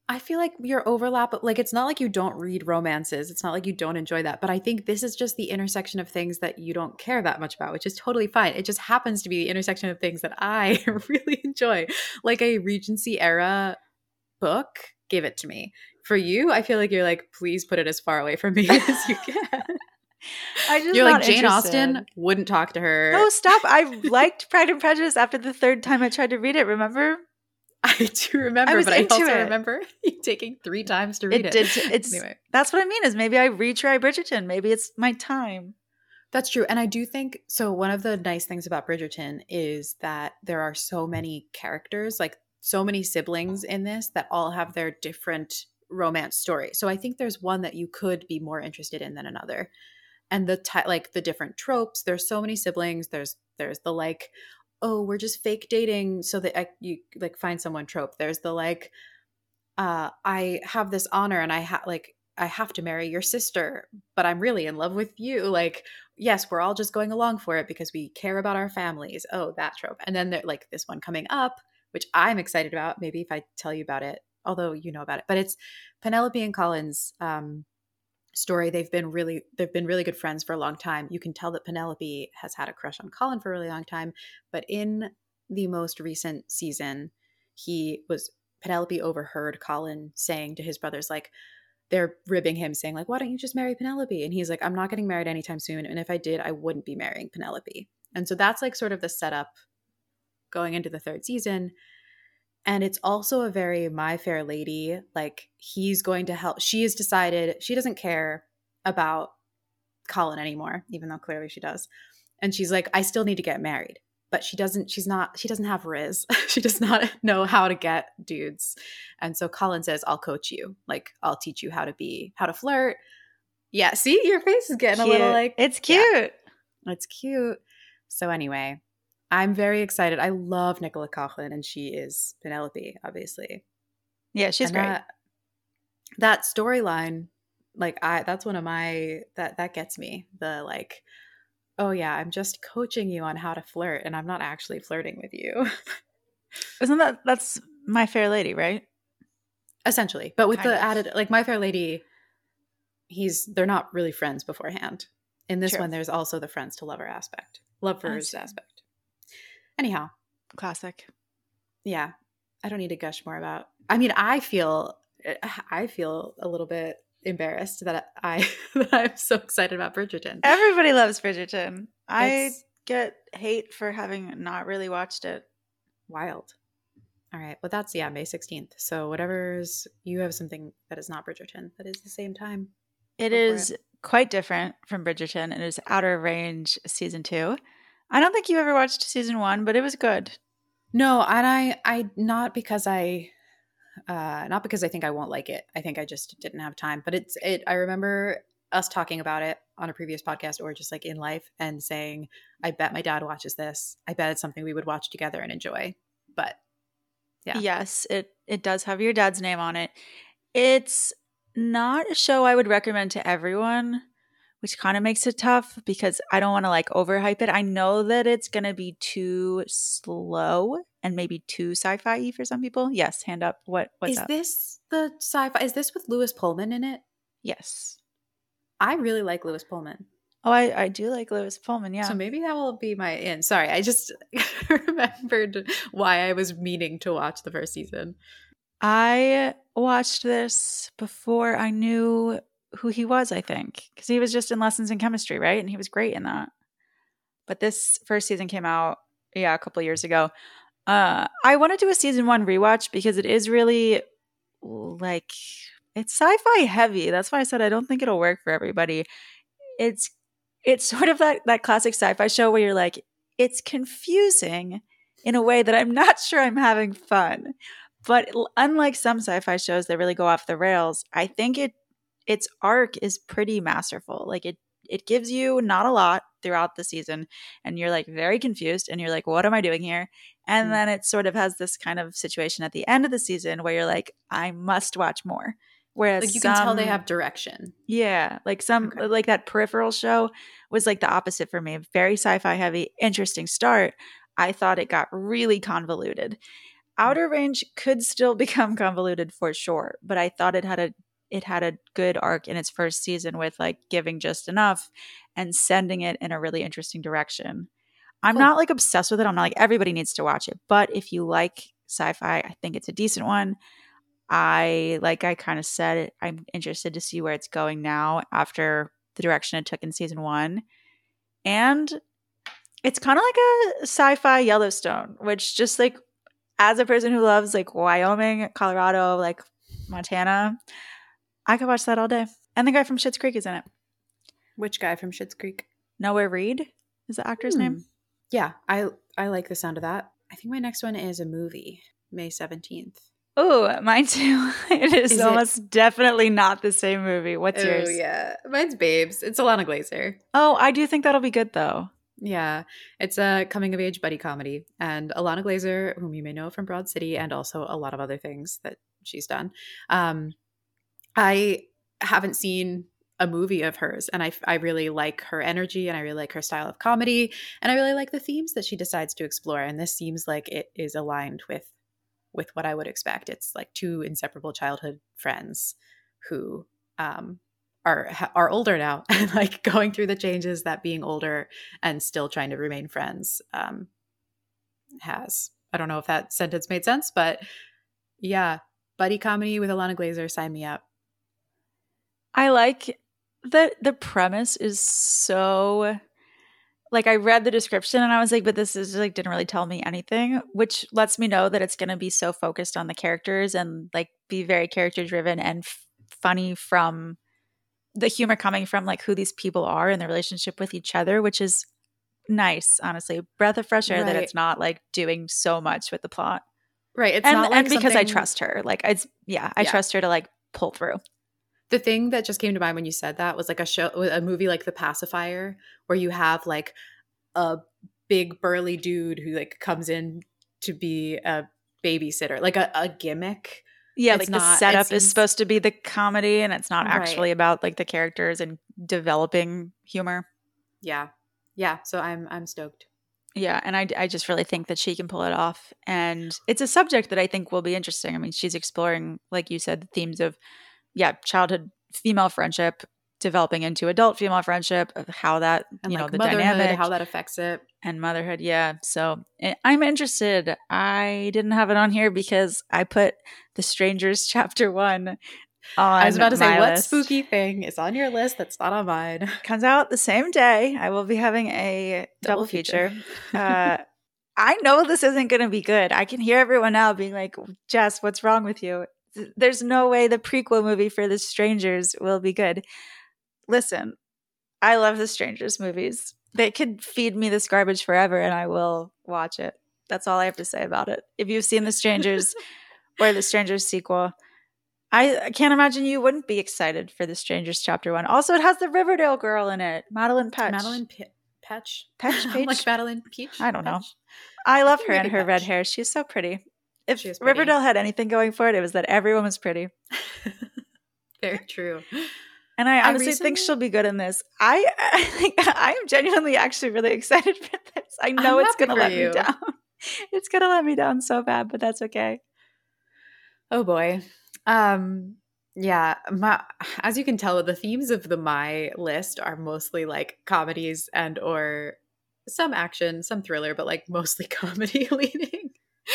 I feel like your overlap, like it's not like you don't read romances. It's not like you don't enjoy that. But I think this is just the intersection of things that you don't care that much about, which is totally fine. It just happens to be the intersection of things that I really enjoy. Like a Regency era book, give it to me. For you, I feel like you're like, please put it as far away from me as you can. I'm just You're like not Jane interested. Austen, wouldn't talk to her. No, stop. I liked Pride and Prejudice after the third time I tried to read it, remember? I do remember, was but I into also it. remember you taking 3 times to read it. It's Anyway. That's what I mean is maybe I retry Bridgerton. Maybe it's my time. That's true. And I do think so. One of the nice things about Bridgerton is that there are so many characters, like so many siblings in this that all have their different romance story. So I think there's one that you could be more interested in than another. And like the different tropes, there's so many siblings. There's the like, oh, we're just fake dating so that you like find someone trope. There's the like, I have this honor and I have to marry your sister, but I'm really in love with you. Like, yes, we're all just going along for it because we care about our families. Oh, that trope. And then there like this one coming up, which I'm excited about. Maybe if I tell you about it, although you know about it, but it's Penelope and Colin's story. They've been really good friends for a long time. You can tell that Penelope has had a crush on Colin for a really long time, but in the most recent season, Penelope overheard Colin saying to his brothers, like, they're ribbing him, saying, like, why don't you just marry Penelope? And he's like, I'm not getting married anytime soon. And if I did, I wouldn't be marrying Penelope. And so that's like sort of the setup going into the third season. And it's also a very My Fair Lady, like, he's going to help. She has decided she doesn't care about Colin anymore, even though clearly she does. And she's like, I still need to get married. But she doesn't have Riz. She does not know how to get dudes. And so Colin says, I'll coach you. Like, I'll teach you how to flirt. Yeah, see, your face is getting Cute. a little like, it's cute. Yeah, it's cute. So anyway, I'm very excited. I love Nicola Coughlan, and she is Penelope, obviously. Yeah, she's great. That storyline, like that's one of my that gets me. The like, oh yeah, I'm just coaching you on how to flirt and I'm not actually flirting with you. That's My Fair Lady, right? Essentially. But with kind the of. added, like, My Fair Lady, they're not really friends beforehand. In this True. one, there's also the friends to lover aspect. Lovers aspect. Anyhow. Classic. Yeah. I don't need to gush more about. I mean, I feel a little bit embarrassed that I'm so excited about Bridgerton. Everybody loves Bridgerton. I get hate for having not really watched it. Wild. All right. Well, that's May 16th. So you have something that is not Bridgerton that is the same time. It is quite different from Bridgerton. It is Outer Range season 2. I don't think you ever watched season 1, but it was good. No, and I not because I think I won't like it. I think I just didn't have time. But I remember us talking about it on a previous podcast or just like in life and saying, I bet my dad watches this. I bet it's something we would watch together and enjoy. But yeah. Yes, it does have your dad's name on it. It's not a show I would recommend to everyone, which kind of makes it tough because I don't want to like overhype it. I know that it's going to be too slow and maybe too sci-fi for some people. Yes, hand up. What's up? This the sci-fi? Is this with Lewis Pullman in it? Yes. I really like Lewis Pullman. Oh, I do like Lewis Pullman, yeah. So maybe that will be my in. Sorry, I just remembered why I was meaning to watch the first season. I watched this before I knew who he was, I think, because he was just in Lessons in Chemistry, right? And he was great in that. But this first season came out, a couple of years ago. I want to do a season 1 rewatch because it is really like it's sci-fi heavy. That's why I said I don't think it'll work for everybody. It's sort of that classic sci-fi show where you're like, it's confusing in a way that I'm not sure I'm having fun. But unlike some sci-fi shows that really go off the rails, I think its arc is pretty masterful. Like it gives you not a lot throughout the season and you're like very confused and you're like, what am I doing here? And then it sort of has this kind of situation at the end of the season where you're like, I must watch more. Whereas like you can tell they have direction. Yeah. Like like that Peripheral show was like the opposite for me. Very sci-fi heavy, interesting start. I thought it got really convoluted. Outer Range could still become convoluted for sure, but I thought it had a good arc in its first season with like giving just enough and sending it in a really interesting direction. I'm Cool. not like obsessed with it. I'm not like everybody needs to watch it, but if you like sci-fi, I think it's a decent one. I kind of said, I'm interested to see where it's going now after the direction it took in season 1. And it's kind of like a sci-fi Yellowstone, which just like as a person who loves like Wyoming, Colorado, like Montana, I could watch that all day. And the guy from Schitt's Creek is in it. Which guy from Schitt's Creek? Noah Reed is the actor's name. Yeah, I like the sound of that. I think my next one is a movie, May 17th. Oh, mine too. It is almost definitely not the same movie. What's yours? Oh, yeah. Mine's Babes. It's Alana Glazer. Oh, I do think that'll be good, though. Yeah. It's a coming-of-age buddy comedy. And Alana Glazer, whom you may know from Broad City and also a lot of other things that she's done. I haven't seen a movie of hers, and I really like her energy, and I really like her style of comedy, and I really like the themes that she decides to explore. And this seems like it is aligned with what I would expect. It's like two inseparable childhood friends who are older now and like going through the changes that being older and still trying to remain friends has. I don't know if that sentence made sense, but yeah, buddy comedy with Alana Glazer, sign me up. I like that the premise is so like I read the description and I was like, but this is like didn't really tell me anything, which lets me know that it's going to be so focused on the characters and like be very character driven and funny from the humor coming from like who these people are and their relationship with each other, which is nice, honestly. Breath of fresh air that it's not like doing so much with the plot. Right. It's not like and because I trust her. Like I trust her to like pull through. The thing that just came to mind when you said that was like a movie like The Pacifier, where you have like a big burly dude who like comes in to be a babysitter, like a gimmick. Yeah, like the setup is supposed to be the comedy and it's not actually about like the characters and developing humor. Yeah. Yeah. So I'm stoked. Yeah. And I just really think that she can pull it off. And it's a subject that I think will be interesting. I mean, she's exploring, like you said, the themes of childhood female friendship developing into adult female friendship, of how that, and you know, the dynamic, how that affects it, and motherhood. Yeah. So I'm interested. I didn't have it on here because I put The Strangers Chapter 1 on. I was about to say, what list. spooky thing is on your list that's not on mine? Comes out the same day. I will be having a double feature. I know this isn't going to be good. I can hear everyone now being like, Jess, what's wrong with you? There's no way the prequel movie for The Strangers will be good. Listen, I love The Strangers movies. They could feed me this garbage forever and I will watch it. That's all I have to say about it. If you've seen The Strangers or The Strangers sequel, I can't imagine you wouldn't be excited for The Strangers Chapter 1. Also, it has the Riverdale girl in it, Madeline Petch. Madeline Petch? Peach? Like Madeline Peach? I don't know. I love her and her red hair. She's so pretty. If Riverdale had anything going for it, it was that everyone was pretty. Very true. And I honestly think she'll be good in this. I am genuinely actually really excited for this. I know it's going to let me down. It's going to let me down so bad, but that's okay. Oh boy. Yeah, as you can tell, the themes of my list are mostly like comedies and or some action, some thriller, but like mostly comedy leaning.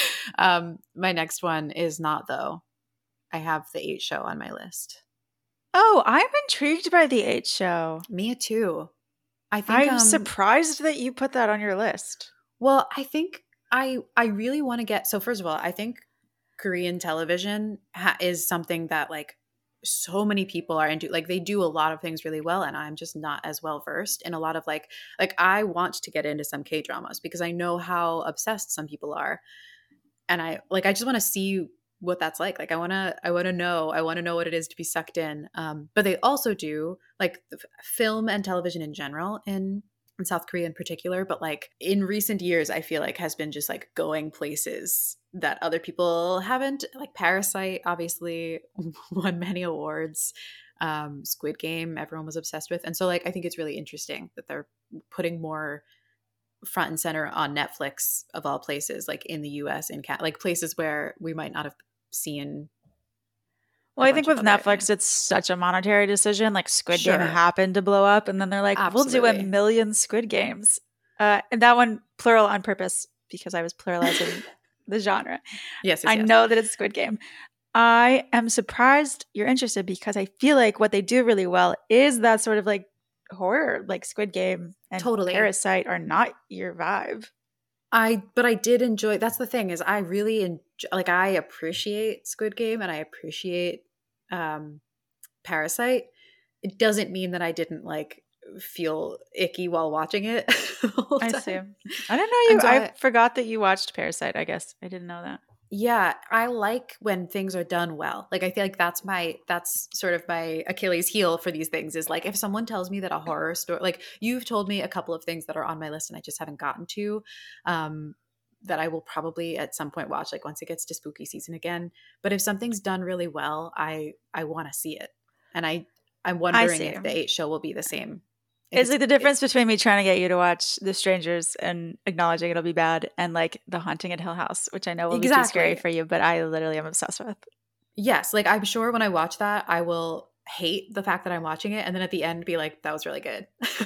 My next one is not, though. I have The 8 Show on my list. Oh, I'm intrigued by The 8 Show. Me too. I'm surprised that you put that on your list. Well, I think I really want to get, so first of all, I think Korean television is something that like so many people are into. Like they do a lot of things really well, and I'm just not as well versed in a lot of like I want to get into some K-dramas because I know how obsessed some people are. And I just want to see what that's like. Like I want to know what it is to be sucked in. But they also do like film and television in general in South Korea in particular. But like in recent years, I feel like has been just like going places that other people haven't. Like Parasite obviously won many awards. Squid Game, everyone was obsessed with. And so like I think it's really interesting that they're putting more front and center on Netflix of all places, like in the US and like places where we might not have seen Well, a I bunch think of with other Netflix, it's such a monetary decision. Like Squid Game Sure, happened to blow up, and then they're like, "We'll do a absolutely. million Squid Games," and that one plural on purpose because I was pluralizing the genre. Yes, yes, I yes. know that it's Squid Game. I am surprised you're interested because I feel like what they do really well is that sort of like horror, like Squid Game and Totally. Parasite are not your vibe. But I did enjoy. That's the thing is I really like I appreciate Squid Game and I appreciate um Parasite. It doesn't mean that I didn't like feel icky while watching it the whole I see. time. I didn't know you. And so I forgot that you watched Parasite. I guess I didn't know that. yeah, I like when things are done well. Like I feel like that's sort of my Achilles heel for these things is like if someone tells me that a horror story, like you've told me a couple of things that are on my list and I just haven't gotten to, um, that I will probably at some point watch, like once it gets to spooky season again. But if something's done really well, I want to see it, and I'm I wondering see. if the 8 show will be the same. If It's it's like the difference between me trying to get you to watch The Strangers and acknowledging it'll be bad, and like The Haunting at Hill House, which I know will be too scary exactly. for you, but I literally am obsessed with. Yes, like I'm sure when I watch that, I will hate the fact that I'm watching it, and then at the end be like, "That was really good."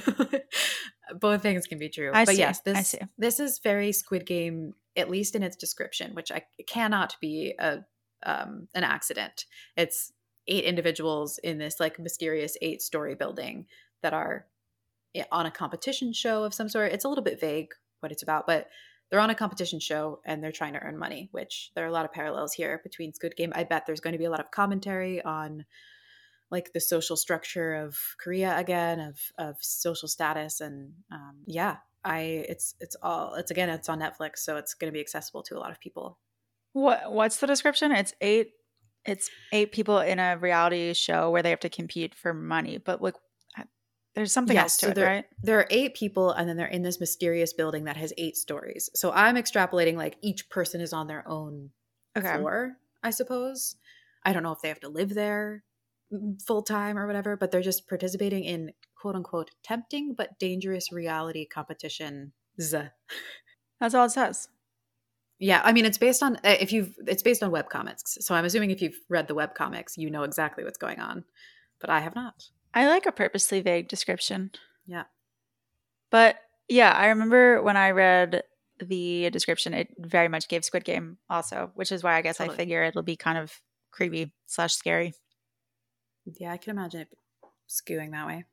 Both things can be true, I but see. yes, I see. this is very Squid Game, at least in its description, which I it cannot be a an accident. It's 8 individuals in this like mysterious 8 story building that are on a competition show of some sort. It's a little bit vague what it's about, but they're on a competition show and they're trying to earn money, which there are a lot of parallels here between Squid Game. I bet there's going to be a lot of commentary on like the social structure of Korea again, of social status, and yeah, it's all it's again it's on Netflix, so it's going to be accessible to a lot of people. What's the description? It's 8 people in a reality show where they have to compete for money, but like there's something else Yes, to so it, right? there are 8 people, and then they're in this mysterious building that has 8 stories. So I'm extrapolating like each person is on their own Okay. floor, I suppose. I don't know if they have to live there full time or whatever, but they're just participating in quote unquote tempting but dangerous reality competition. That's all it says. Yeah, I mean it's based on if you've it's based on web comics. So I'm assuming if you've read the web comics, you know exactly what's going on. But I have not. I like a purposely vague description. Yeah. But yeah, I remember when I read the description, it very much gave Squid Game also, which is why I guess I Totally. figure it'll be kind of creepy slash scary. Yeah, I can imagine it skewing that way.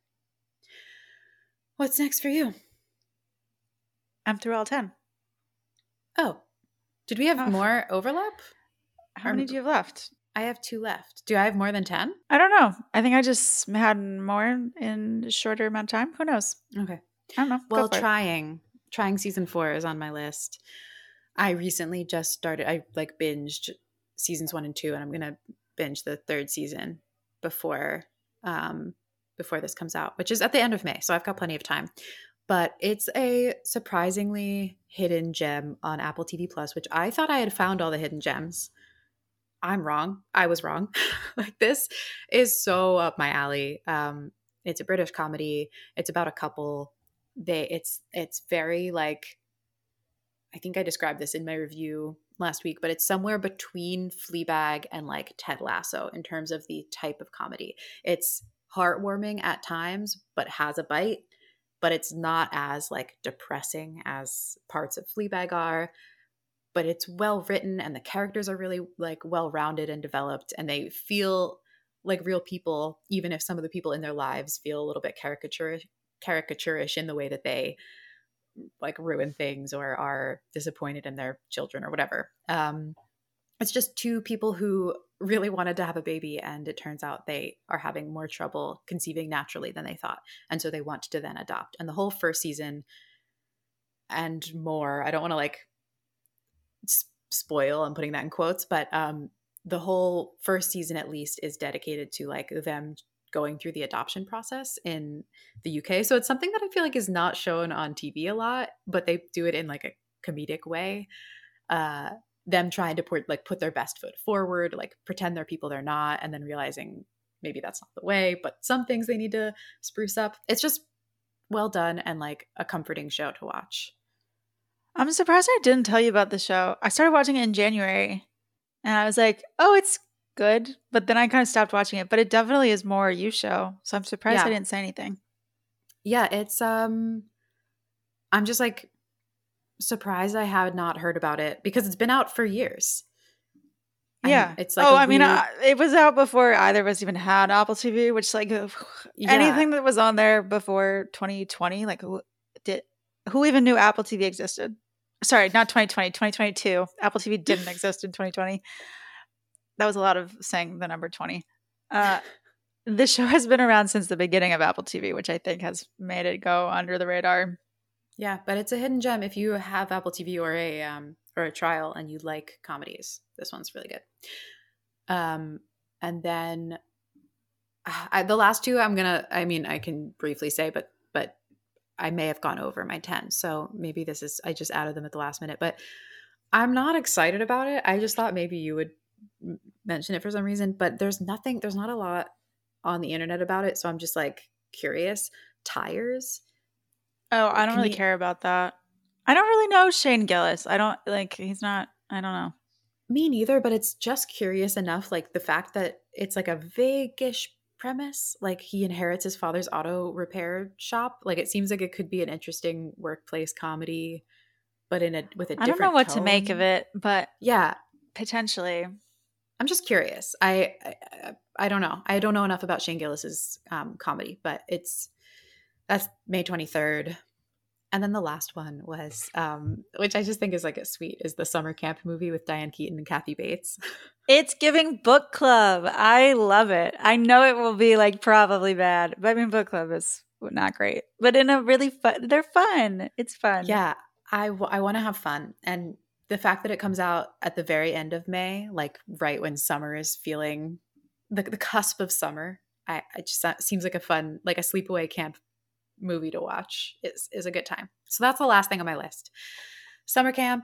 What's next for you? I'm through all 10. Oh, did we have Oh, more overlap? how many Or do you have left? I have 2 left. Do I have more than 10? I don't know. I think I just had more in a shorter amount of time. Who knows? Okay. I don't know. Go Well, for it. trying season 4 is on my list. I recently just started. I like binged seasons 1 and 2, and I'm gonna binge the 3rd season before um before this comes out, which is at the end of May. So I've got plenty of time. But it's a surprisingly hidden gem on Apple TV Plus, which I thought I had found all the hidden gems. I'm wrong. I was wrong. Like this is so up my alley. It's a British comedy. It's about a couple. It's very like I think I described this in my review last week, but it's somewhere between Fleabag and like Ted Lasso in terms of the type of comedy. It's heartwarming at times, but has a bite, but it's not as like depressing as parts of Fleabag are. But it's well written and the characters are really like well rounded and developed, and they feel like real people, even if some of the people in their lives feel a little bit caricaturish in the way that they like ruin things or are disappointed in their children or whatever. It's just 2 people who really wanted to have a baby, and it turns out they are having more trouble conceiving naturally than they thought, and so they want to then adopt. And the whole first season and more, I don't want to like spoil, I'm putting that in quotes, but the whole first season at least is dedicated to like them going through the adoption process in the UK. So it's something that I feel like is not shown on TV a lot, but they do it in like a comedic way. Uh, them trying to put their best foot forward, like pretend they're people they're not, and then realizing maybe that's not the way, but some things they need to spruce up. It's just well done and like a comforting show to watch. I'm surprised I didn't tell you about the show. I started watching it in January and I was like, oh, it's good. But then I kind of stopped watching it. But it definitely is more you show. So I'm surprised I Yeah. didn't say anything. Yeah, it's I'm just like surprised I had not heard about it because it's been out for years. And Yeah. it's like Oh, a I mean, weird it was out before either of us even had Apple TV, which like yeah. anything that was on there before 2020, like who even knew Apple TV existed? Sorry, not 2020, 2022. Apple TV didn't exist in 2020. That was a lot of saying the number 20. The show has been around since the beginning of Apple TV, which I think has made it go under the radar. Yeah, but it's a hidden gem if you have Apple TV or a trial and you like comedies. This one's really good. And then the last two I can briefly say, but I may have gone over my 10. So maybe I just added them at the last minute, but I'm not excited about it. I just thought maybe you would mention it for some reason, but there's not a lot on the internet about it. So I'm just like curious. Tires. Oh, I don't really care about that. I don't really know Shane Gillis. I don't like, he's not, I don't know. Me neither, but it's just curious enough. Like the fact that it's like a vague-ish premise, like he inherits his father's auto repair shop. Like it seems like it could be an interesting workplace comedy, but with a different I don't know what tone. to make of it, but yeah, potentially. I'm just curious. I don't know. I don't know enough about Shane Gillis's comedy, but that's May 23rd. And then the last one was, which I just think is like is the summer camp movie with Diane Keaton and Kathy Bates. It's giving book club. I love it. I know it will be like probably bad, but I mean, book club is not great, but in a really fun, they're fun. It's fun. Yeah, I want to have fun. And the fact that it comes out at the very end of May, like right when summer is feeling the cusp of summer, I just seems like a fun, like a sleepaway camp movie to watch is a good time. So that's the last thing on my list. Summer camp.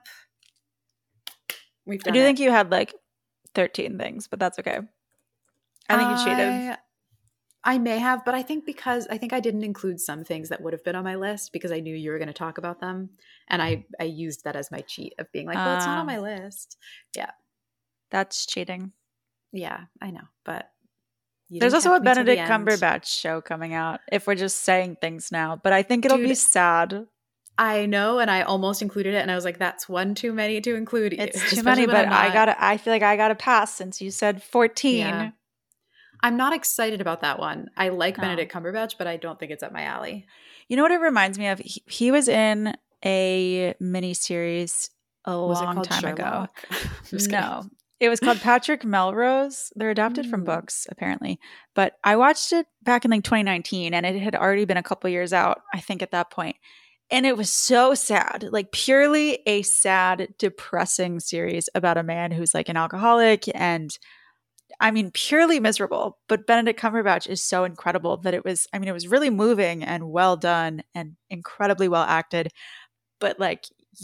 I do think you had like 13 things, but that's okay. I think you cheated. I may have, but I think I didn't include some things that would have been on my list because I knew you were going to talk about them. And I used that as my cheat of being like, well, it's not on my list. Yeah. That's cheating. Yeah, I know. But there's also a Benedict Cumberbatch show coming out, if we're just saying things now. But I think it'll be sad. I know, and I almost included it, and I was like, that's one too many to include. It's too many, but I feel like I gotta pass since you said 14. Yeah. I'm not excited about that one. I like Benedict Cumberbatch, but I don't think it's up my alley. You know what it reminds me of? He was in a miniseries a long time ago. No. It was called Patrick Melrose. They're adapted from books, apparently. But I watched it back in like 2019, and it had already been a couple years out, I think, at that point. And it was so sad, like purely a sad, depressing series about a man who's like an alcoholic and I mean, purely miserable. But Benedict Cumberbatch is so incredible that it was really moving and well done and incredibly well acted. But like,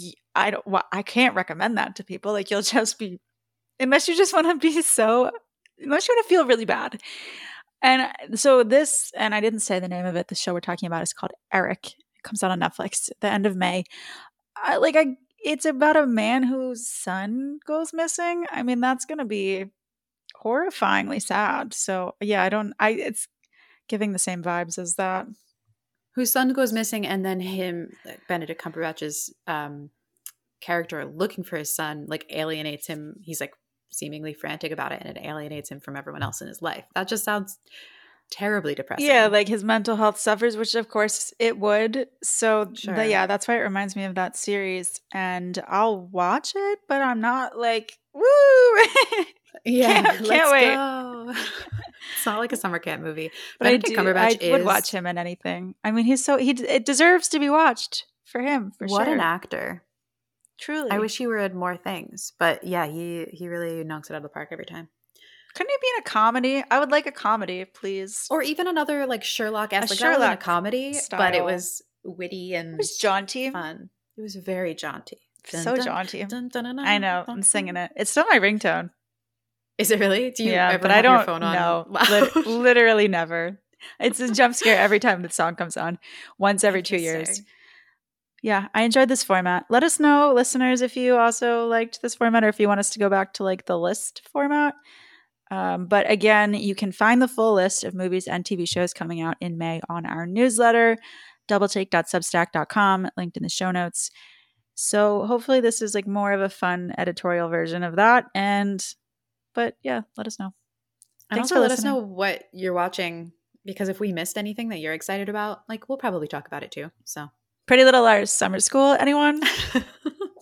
I can't recommend that to people. Like, you'll just be, unless you just want to unless you want to feel really bad. And so and I didn't say the name of it, the show we're talking about is called Eric. It comes out on Netflix at the end of May. It's about a man whose son goes missing. I mean, that's going to be horrifyingly sad. So yeah, it's giving the same vibes as that. Whose son goes missing, and then Benedict Cumberbatch's character looking for his son, like alienates him. He's like seemingly frantic about it, and it alienates him from everyone else in his life. That just sounds terribly depressing. Yeah, like his mental health suffers, which of course it would. So sure. That's why it reminds me of that series. And I'll watch it, but I'm not like, woo! Yeah, can't wait. Go. It's not like a summer camp movie. But I would watch him in anything. I mean, it deserves to be watched for him, for sure. What an actor. Truly. I wish he were in more things. But yeah, he really knocks it out of the park every time. Couldn't he be in a comedy? I would like a comedy, please. Or even another like Sherlock-esque. Like Sherlock a comedy, style. But it was witty and it was jaunty. Fun. It was very jaunty. So jaunty. I know. I'm singing it. It's still my ringtone. Is it really? Do you ever but have I don't your phone on? No, literally never. It's a jump scare every time the song comes on. Once every 2 years. Yeah, I enjoyed this format. Let us know, listeners, if you also liked this format or if you want us to go back to like the list format. But again, you can find the full list of movies and TV shows coming out in May on our newsletter, doubletake.substack.com, linked in the show notes. So hopefully this is like more of a fun editorial version of that. But yeah, let us know. And Thanks also for let us listening. know what you're watching, because if we missed anything that you're excited about, like we'll probably talk about it too. So Pretty Little Liars Summer School, anyone?